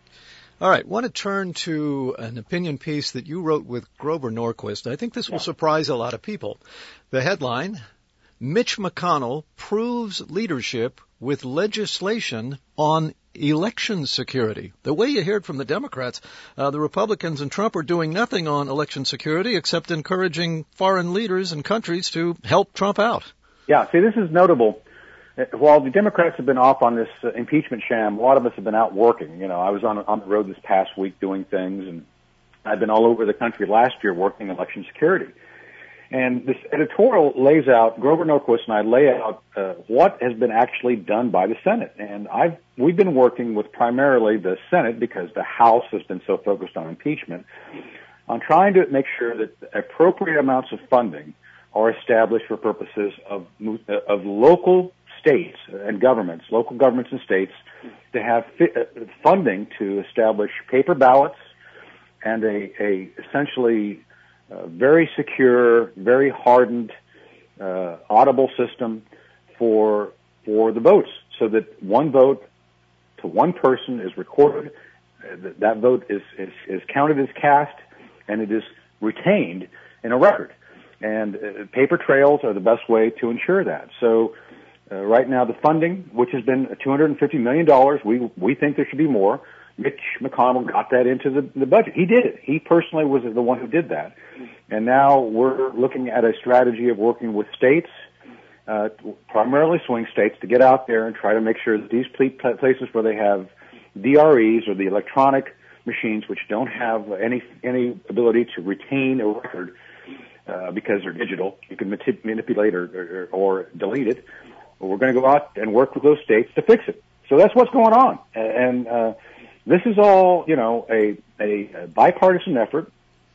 All right, I want to turn to an opinion piece that you wrote with Grover Norquist. I think this will surprise a lot of people. The headline, Mitch McConnell proves leadership with legislation on election security. The way you hear it from the Democrats, uh, the Republicans and Trump are doing nothing on election security except encouraging foreign leaders and countries to help Trump out. Yeah, see, this is notable. While the Democrats have been off on this uh, impeachment sham, a lot of us have been out working. You know, I was on on the road this past week doing things, and I've been all over the country last year working election security. And this editorial lays out, Grover Norquist and I lay out uh, what has been actually done by the Senate. And I've we've been working with primarily the Senate, because the House has been so focused on impeachment, on trying to make sure that appropriate amounts of funding are established for purposes of of local states and governments, local governments and states, to have fi- funding to establish paper ballots and a, a essentially uh, very secure, very hardened, uh, audible system for for the votes, so that one vote to one person is recorded, uh, that, that vote is, is is counted as cast, and it is retained in a record. And uh, paper trails are the best way to ensure that. So. Uh, right now, the funding, which has been two hundred fifty million dollars, we we think there should be more. Mitch McConnell got that into the, the budget. He did it. He personally was the one who did that. And now we're looking at a strategy of working with states, uh, primarily swing states, to get out there and try to make sure that these places where they have D R Es, or the electronic machines, which don't have any any ability to retain a record uh, because they're digital, you can manipulate or, or, or delete it. We're going to go out and work with those states to fix it. So that's what's going on. And uh, this is all, you know, a, a bipartisan effort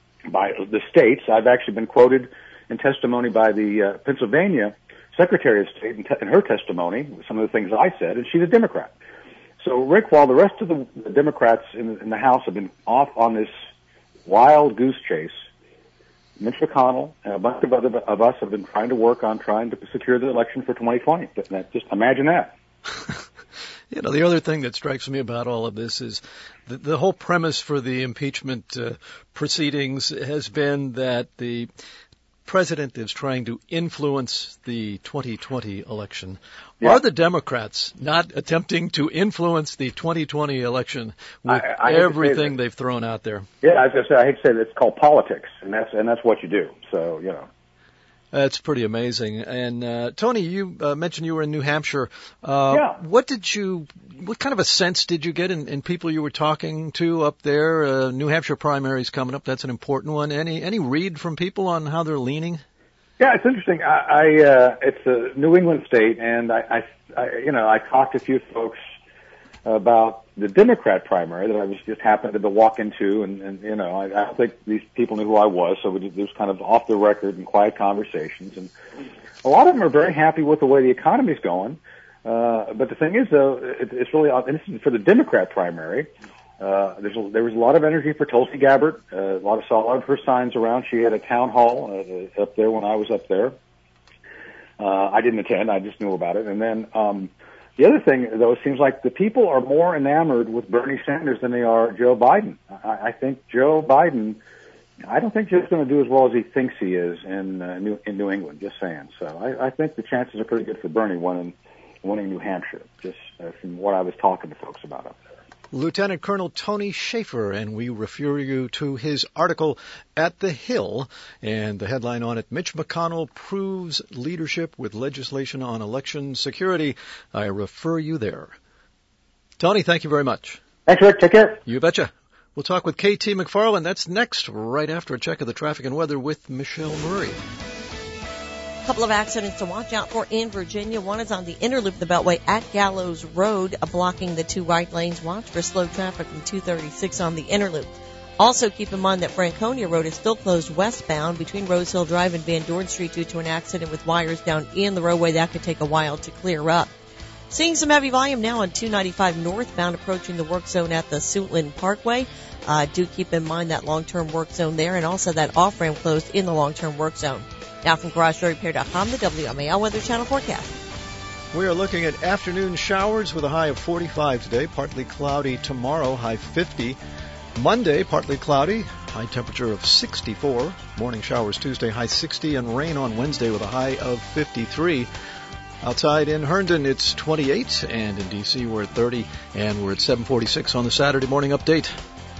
by the states. I've actually been quoted in testimony by the uh, Pennsylvania Secretary of State in, te- in her testimony, some of the things I said, and she's a Democrat. So, Rick, while the rest of the, the Democrats in, in the House have been off on this wild goose chase, Mitch McConnell and a bunch of other of us have been trying to work on trying to secure the election for twenty twenty. Just imagine that. You know, the other thing that strikes me about all of this is the, the whole premise for the impeachment uh, proceedings has been that the president is trying to influence the twenty twenty election. Yeah. Are the Democrats not attempting to influence the twenty twenty election with I, I everything they've thrown out there? Yeah, I was going to say, I hate to say that it's called politics, and that's and that's what you do. So, you know. That's pretty amazing. And uh, Tony, you uh, mentioned you were in New Hampshire. Uh, yeah. What did you? What kind of a sense did you get in, in people you were talking to up there? Uh, New Hampshire primaries coming up. That's an important one. Any any read from people on how they're leaning? Yeah, it's interesting. I, I uh, it's a New England state, and I, I, I, you know, I talked to a few folks about the Democrat primary that I was just happened to walk into, and, and you know, I, I don't think these people knew who I was, so it was kind of off the record and quiet conversations. And a lot of them are very happy with the way the economy's going. Uh, but the thing is, though, it, it's really, and this is for the Democrat primary. Uh, there's a, there was a lot of energy for Tulsi Gabbard. Uh, a lot of saw a lot of her signs around. She had a town hall uh, up there when I was up there. Uh, I didn't attend. I just knew about it. And then um, the other thing, though, it seems like the people are more enamored with Bernie Sanders than they are Joe Biden. I, I think Joe Biden, I don't think Joe's going to do as well as he thinks he is in uh, New, in New England, just saying. So I, I think the chances are pretty good for Bernie winning, winning New Hampshire, just uh, from what I was talking to folks about up there. Lieutenant Colonel Tony Schaefer, and we refer you to his article at The Hill, and the headline on it, Mitch McConnell proves leadership with legislation on election security. I refer you there. Tony, thank you very much. Thanks, Rick. Take care. You betcha. We'll talk with K T McFarland. That's next, right after a check of the traffic and weather with Michelle Murray. Couple of accidents to watch out for in Virginia. One is on the inner loop of the Beltway at Gallows Road, blocking the two right lanes. Watch for slow traffic from two thirty-six on the inner loop. Also keep in mind that Franconia Road is still closed westbound between Rose Hill Drive and Van Dorn Street due to an accident with wires down in the roadway. That could take a while to clear up. Seeing some heavy volume now on two ninety-five northbound approaching the work zone at the Suitland Parkway. Uh, do keep in mind that long-term work zone there, and also that off-ramp closed in the long-term work zone. Now from Garage Door Repair dot com, the W M A L Weather Channel forecast. We are looking at afternoon showers with a high of forty-five today, partly cloudy tomorrow, high fifty. Monday, partly cloudy, high temperature of sixty-four. Morning showers Tuesday, high sixty, and rain on Wednesday with a high of fifty-three. Outside in Herndon, it's twenty-eight, and in D C we're at thirty, and we're at seven forty-six on the Saturday morning update.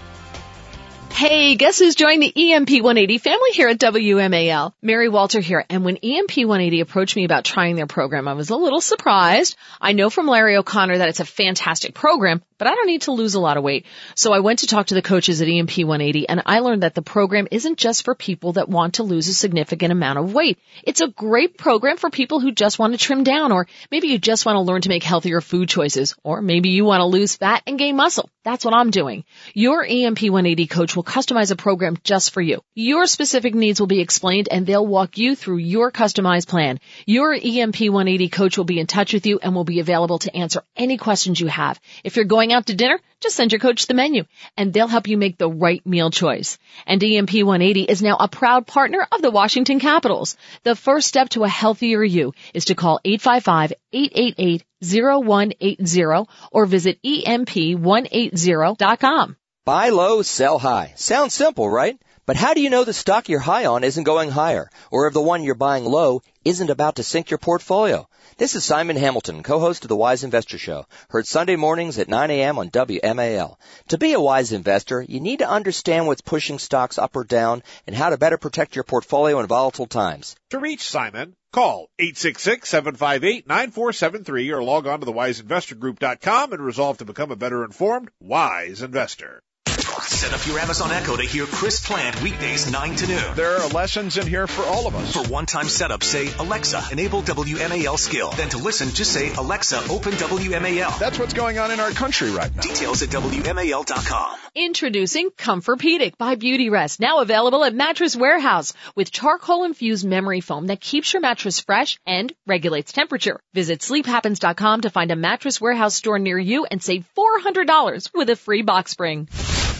Hey, guess who's joined the E M P one eighty family here at W M A L? Mary Walter here. And when E M P one eighty approached me about trying their program, I was a little surprised. I know from Larry O'Connor that it's a fantastic program, but I don't need to lose a lot of weight. So I went to talk to the coaches at E M P one eighty, and I learned that the program isn't just for people that want to lose a significant amount of weight. It's a great program for people who just want to trim down, or maybe you just want to learn to make healthier food choices, or maybe you want to lose fat and gain muscle. That's what I'm doing. Your E M P one eighty coach will customize a program just for you. Your specific needs will be explained, and they'll walk you through your customized plan. Your E M P one eighty coach will be in touch with you and will be available to answer any questions you have. If you're going out to dinner, just send your coach the menu, and they'll help you make the right meal choice. And E M P one eighty is now a proud partner of the Washington Capitals. The first step to a healthier you is to call eight five five, eight eight eight, zero one eight zero or visit E M P one eighty dot com. Buy low, sell high. Sounds simple, right? But how do you know the stock you're high on isn't going higher, or if the one you're buying low isn't about to sink your portfolio? This is Simon Hamilton, co-host of the Wise Investor Show, heard Sunday mornings at nine a.m. on W M A L. To be a wise investor, you need to understand what's pushing stocks up or down and how to better protect your portfolio in volatile times. To reach Simon, call eight six six, seven five eight, nine four seven three or log on to the wise investor group dot com and resolve to become a better informed, wise investor. Set up your Amazon Echo to hear Chris Plant weekdays nine to noon. There are lessons in here for all of us. For one-time setup, say, Alexa, enable W M A L skill. Then to listen, just say, Alexa, open W M A L. That's what's going on in our country right now. Details at W M A L dot com. Introducing Comfortpedic by Beauty Rest, now available at Mattress Warehouse with charcoal-infused memory foam that keeps your mattress fresh and regulates temperature. Visit sleep happens dot com to find a Mattress Warehouse store near you and save four hundred dollars with a free box spring.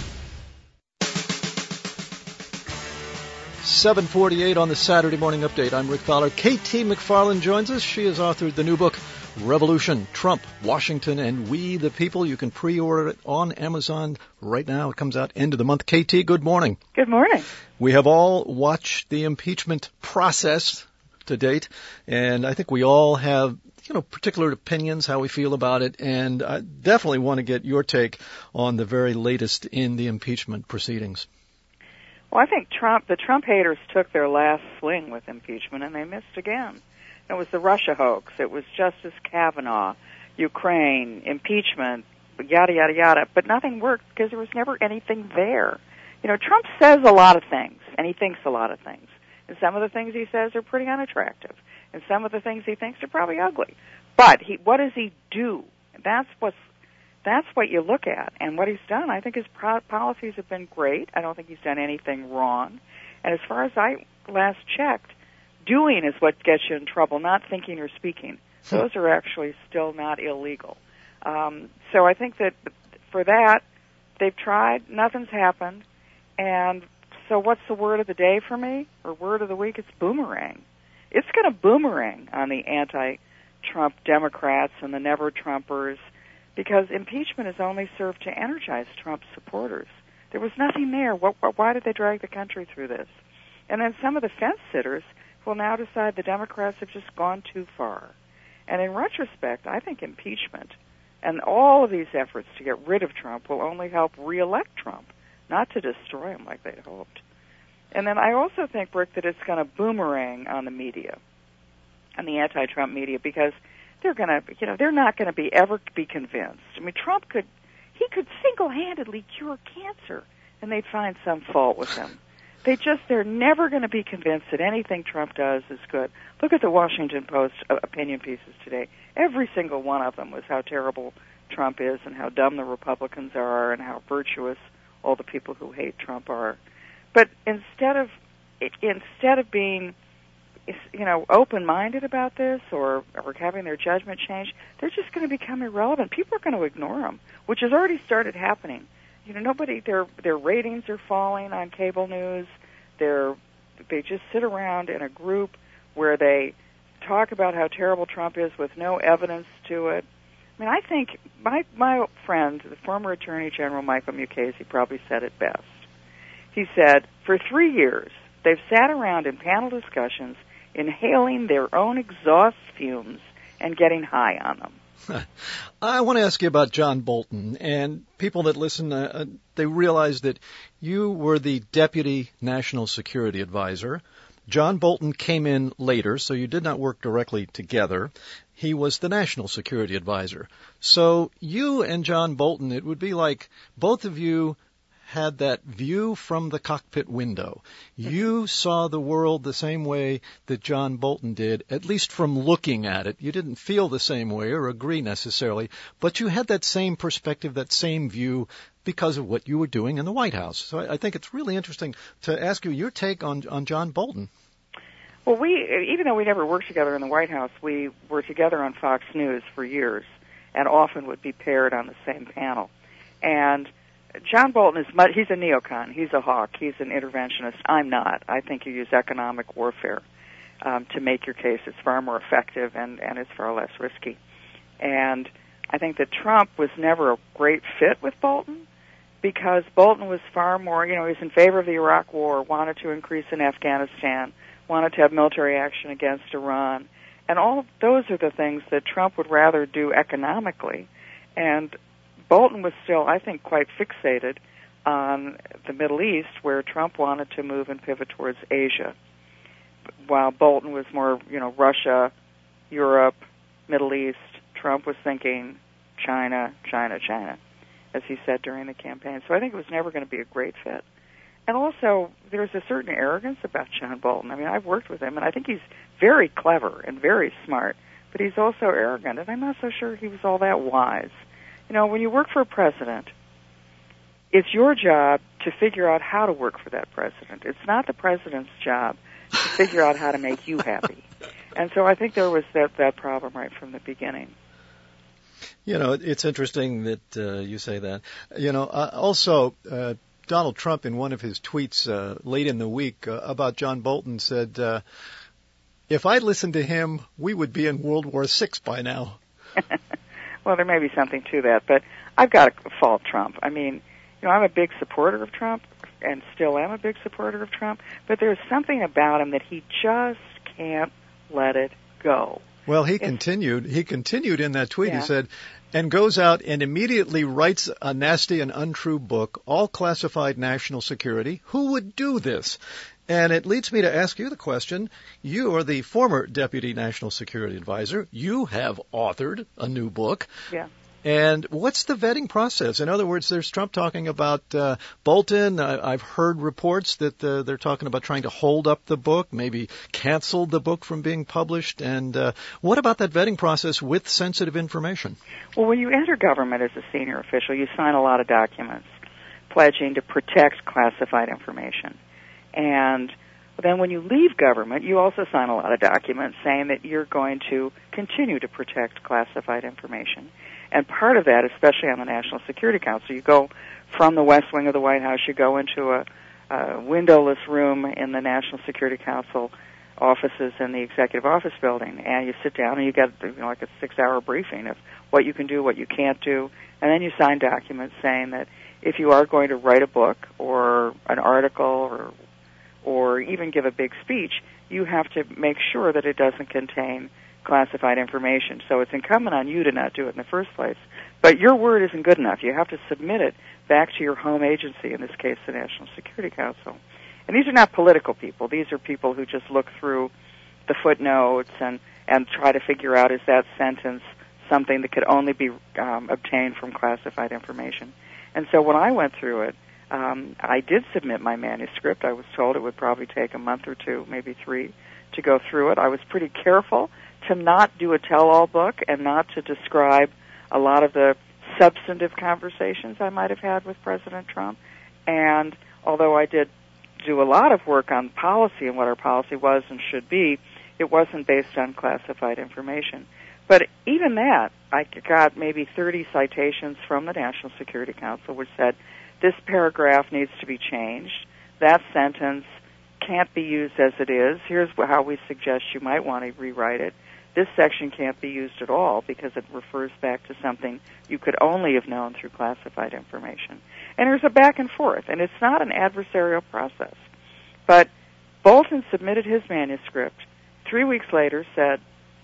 seven forty-eight on the Saturday morning update. I'm Rick Fowler. K T McFarland joins us. She has authored the new book, Revolution, Trump, Washington, and We the People. You can pre-order it on Amazon right now. It comes out end of the month. K T, good morning. Good morning. We have all watched the impeachment process to date, and I think we all have, you know, particular opinions, how we feel about it, and I definitely want to get your take on the very latest in the impeachment proceedings. Well, I think Trump, the Trump haters took their last swing with impeachment, and they missed again. It was the Russia hoax. It was Justice Kavanaugh, Ukraine, impeachment, yada, yada, yada. But nothing worked because there was never anything there. You know, Trump says a lot of things, and he thinks a lot of things. And some of the things he says are pretty unattractive. And some of the things he thinks are probably ugly. But he, what does he do? That's what's That's what you look at. And what he's done, I think his pro- policies have been great. I don't think he's done anything wrong. And as far as I last checked, doing is what gets you in trouble, not thinking or speaking. Those are actually still not illegal. Um, so I think that for that, they've tried, nothing's happened. And so what's the word of the day for me, or word of the week? It's boomerang. it's going to boomerang on the anti-Trump Democrats and the never-Trumpers, because impeachment has only served to energize Trump's supporters. There was nothing there. What, why did they drag the country through this? And then some of the fence-sitters will now decide the Democrats have just gone too far. And in retrospect, I think impeachment and all of these efforts to get rid of Trump will only help reelect Trump, not to destroy him like they'd hoped. And then I also think, Rick, that it's going to boomerang on the media, on the anti-Trump media, because they're going to, you know, they're not going to be ever be convinced. I mean, Trump could, he could single-handedly cure cancer, and they'd find some fault with him. They just, they're never going to be convinced that anything Trump does is good. Look at the Washington Post opinion pieces today. Every single one of them was how terrible Trump is and how dumb the Republicans are and how virtuous all the people who hate Trump are. But instead of, instead of being, you know, open-minded about this or, or having their judgment changed, they're just going to become irrelevant. People are going to ignore them, which has already started happening. You know, nobody, their their ratings are falling on cable news. They're, they just sit around in a group where they talk about how terrible Trump is with no evidence to it. I mean, I think my my friend, the former Attorney General Michael Mukasey, probably said it best. He said, for three years, they've sat around in panel discussions, inhaling their own exhaust fumes and getting high on them. I want to ask you about John Bolton, and people that listen, uh, they realize that you were the Deputy National Security Advisor. John Bolton came in later, so you did not work directly together. He was the National Security Advisor. So you and John Bolton, it would be like both of you had that view from the cockpit window. You saw the world the same way that John Bolton did, at least from looking at it. You didn't feel the same way or agree necessarily, but you had that same perspective, that same view because of what you were doing in the White House. So I, I think it's really interesting to ask you your take on, on John Bolton. Well, we, even though we never worked together in the White House, we were together on Fox News for years and often would be paired on the same panel. And John Bolton is much, he's a neocon. He's a hawk. He's an interventionist. I'm not. I think you use economic warfare um, to make your case. It's far more effective and, and it's far less risky. And I think that Trump was never a great fit with Bolton because Bolton was far more, you know, he was in favor of the Iraq War, wanted to increase in Afghanistan, wanted to have military action against Iran. And all of those are the things that Trump would rather do economically. And Bolton was still, I think, quite fixated on the Middle East, where Trump wanted to move and pivot towards Asia, while Bolton was more, you know, Russia, Europe, Middle East. Trump was thinking China, China, China, as he said during the campaign. So I think it was never going to be a great fit. And also, there's a certain arrogance about John Bolton. I mean, I've worked with him, and I think he's very clever and very smart, but he's also arrogant, and I'm not so sure he was all that wise. You know, when you work for a president, it's your job to figure out how to work for that president. It's not the president's job to figure out how to make you happy. And so I think there was that, that problem right from the beginning. You know, it's interesting that uh, you say that. You know, uh, also, uh, Donald Trump, in one of his tweets uh, late in the week uh, about John Bolton, said, uh, if I'd listened to him, we would be in World War Six by now. Well, there may be something to that, but I've got to fault Trump. I mean, you know, I'm a big supporter of Trump and still am a big supporter of Trump, but there's something about him that he just can't let it go. Well, he it's, continued. He continued in that tweet. Yeah. He said, and goes out and immediately writes a nasty and untrue book, all classified national security. Who would do this? And it leads me to ask you the question. You are the former Deputy National Security Advisor. You have authored a new book. Yeah. And what's the vetting process? In other words, there's Trump talking about uh, Bolton. Uh, I've heard reports that uh, they're talking about trying to hold up the book, maybe cancel the book from being published. And uh, what about that vetting process with sensitive information? Well, when you enter government as a senior official, you sign a lot of documents pledging to protect classified information. And then when you leave government, you also sign a lot of documents saying that you're going to continue to protect classified information. And part of that, especially on the National Security Council, you go from the West Wing of the White House, you go into a, a windowless room in the National Security Council offices in the executive office building, and you sit down and you get, you know, like a six-hour briefing of what you can do, what you can't do, and then you sign documents saying that if you are going to write a book or an article or or even give a big speech, you have to make sure that it doesn't contain classified information. So it's incumbent on you to not do it in the first place. But your word isn't good enough. You have to submit it back to your home agency, in this case the National Security Council. And these are not political people. These are people who just look through the footnotes and, and try to figure out, is that sentence something that could only be um, obtained from classified information. And so when I went through it, um, I did submit my manuscript. I was told it would probably take a month or two, maybe three, to go through it. I was pretty careful to not do a tell-all book and not to describe a lot of the substantive conversations I might have had with President Trump. And although I did do a lot of work on policy and what our policy was and should be, it wasn't based on classified information. But even that, I got maybe thirty citations from the National Security Council which said, this paragraph needs to be changed, that sentence can't be used as it is, here's how we suggest you might want to rewrite it, this section can't be used at all because it refers back to something you could only have known through classified information. And there's a back and forth, and it's not an adversarial process. But Bolton submitted his manuscript, three weeks later said,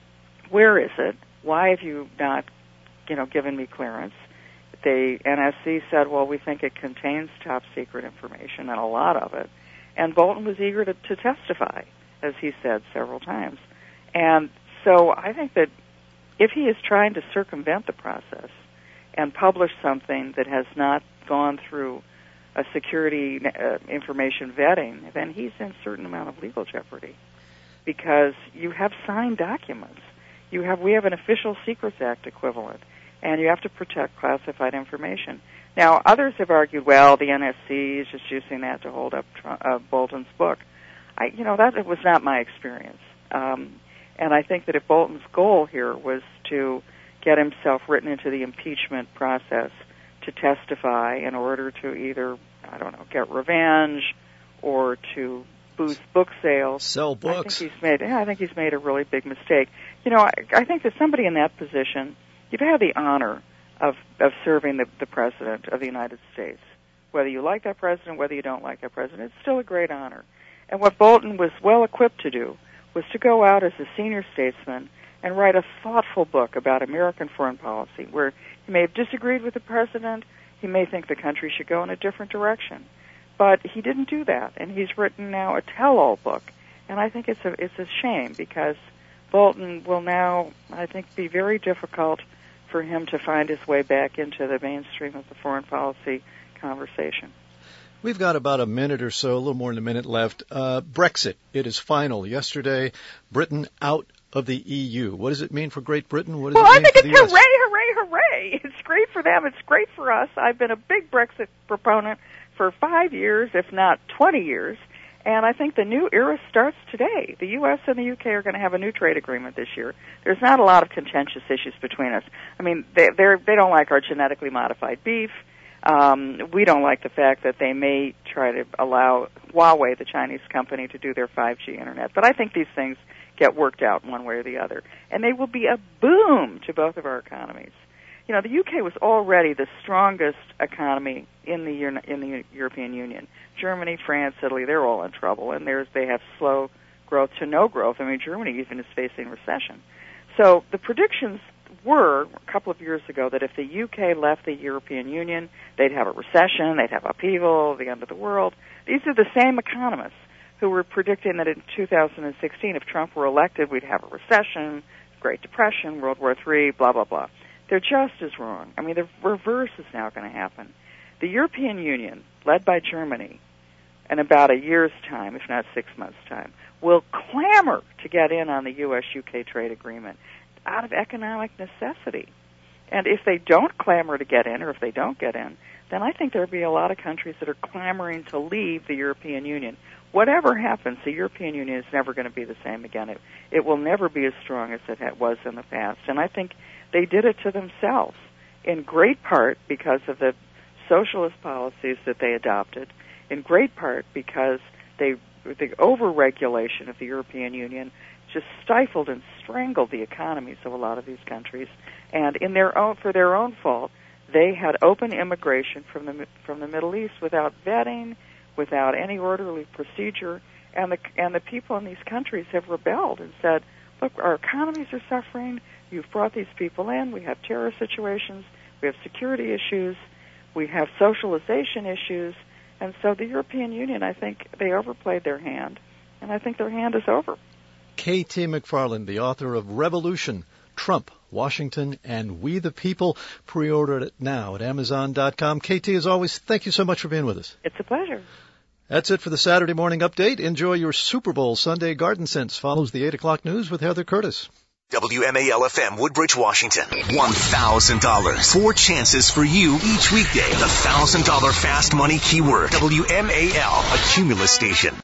where is it? Why have you not, you know, given me clearance? The N S C said, well, we think it contains top secret information, and a lot of it. And Bolton was eager to, to testify, as he said several times. And so I think that if he is trying to circumvent the process and publish something that has not gone through a security uh, information vetting, then he's in a certain amount of legal jeopardy, because you have signed documents. You have we have an Official Secrets Act equivalent, and you have to protect classified information. Now, others have argued, well, the N S C is just using that to hold up uh, Bolton's book. I, you know, that was not my experience. Um, and I think that if Bolton's goal here was to get himself written into the impeachment process to testify in order to either, I don't know, get revenge or to boost book sales, sell books. I think he's made. Yeah, I think he's made a really big mistake. You know, I, I think that somebody in that position, you've had the honor of of serving the, the president of the United States. Whether you like that president, whether you don't like that president, it's still a great honor. And what Bolton was well equipped to do was to go out as a senior statesman and write a thoughtful book about American foreign policy, where he may have disagreed with the president, he may think the country should go in a different direction. But he didn't do that, and he's written now a tell-all book. And I think it's a it's a shame, because Bolton will now, I think, be very difficult for him to find his way back into the mainstream of the foreign policy conversation. We've got about a minute or so, a little more than a minute left. Uh, Brexit, it is final. Yesterday, Britain out of the E U. What does it mean for Great Britain? What does well, it mean I think for it's the U S? hooray, hooray, hooray. It's great for them. It's great for us. I've been a big Brexit proponent for five years, if not twenty years, and I think the new era starts today. The U S and the U K are going to have a new trade agreement this year. There's not a lot of contentious issues between us. I mean, they they're, they don't like our genetically modified beef. Um, we don't like the fact that they may try to allow Huawei, the Chinese company, to do their five G internet. But I think these things get worked out one way or the other, and they will be a boom to both of our economies. You know, the U K was already the strongest economy in the in the European Union. Germany, France, Italy, they're all in trouble, and there's they have slow growth to no growth. I mean, Germany even is facing recession. So the predictions were a couple of years ago that if the U K left the European Union, they'd have a recession, they'd have upheaval, the end of the world. These are the same economists who were predicting that in two thousand sixteen, if Trump were elected, we'd have a recession, Great Depression, World War Three, blah, blah, blah. They're just as wrong. I mean, the reverse is now going to happen. The European Union, led by Germany, in about a year's time, if not six months' time, will clamor to get in on the U S U K trade agreement out of economic necessity. And if they don't clamor to get in, or if they don't get in, then I think there'll be a lot of countries that are clamoring to leave the European Union. Whatever happens, the European Union is never going to be the same again. It, it will never be as strong as it was in the past. And I think they did it to themselves, in great part because of the socialist policies that they adopted, in great part because they the over-regulation of the European Union just stifled and strangled the economies of a lot of these countries. And in their own, for their own fault, they had open immigration from the from the Middle East without vetting, without any orderly procedure, and the and the people in these countries have rebelled and said, "Look, our economies are suffering. You've brought these people in. We have terror situations. We have security issues. We have socialization issues." And so the European Union, I think, they overplayed their hand, and I think their hand is over. K T McFarland, the author of Revolution, Trump, Washington, and We the People. Pre-order it now at Amazon dot com. K T, as always, thank you so much for being with us. It's a pleasure. That's it for the Saturday morning update. Enjoy your Super Bowl Sunday Garden Sense. Follows the eight o'clock news with Heather Curtis. W M A L F M, Woodbridge, Washington. one thousand dollars. Four chances for you each weekday. The one thousand dollars Fast Money Keyword. W M A L, a Cumulus station.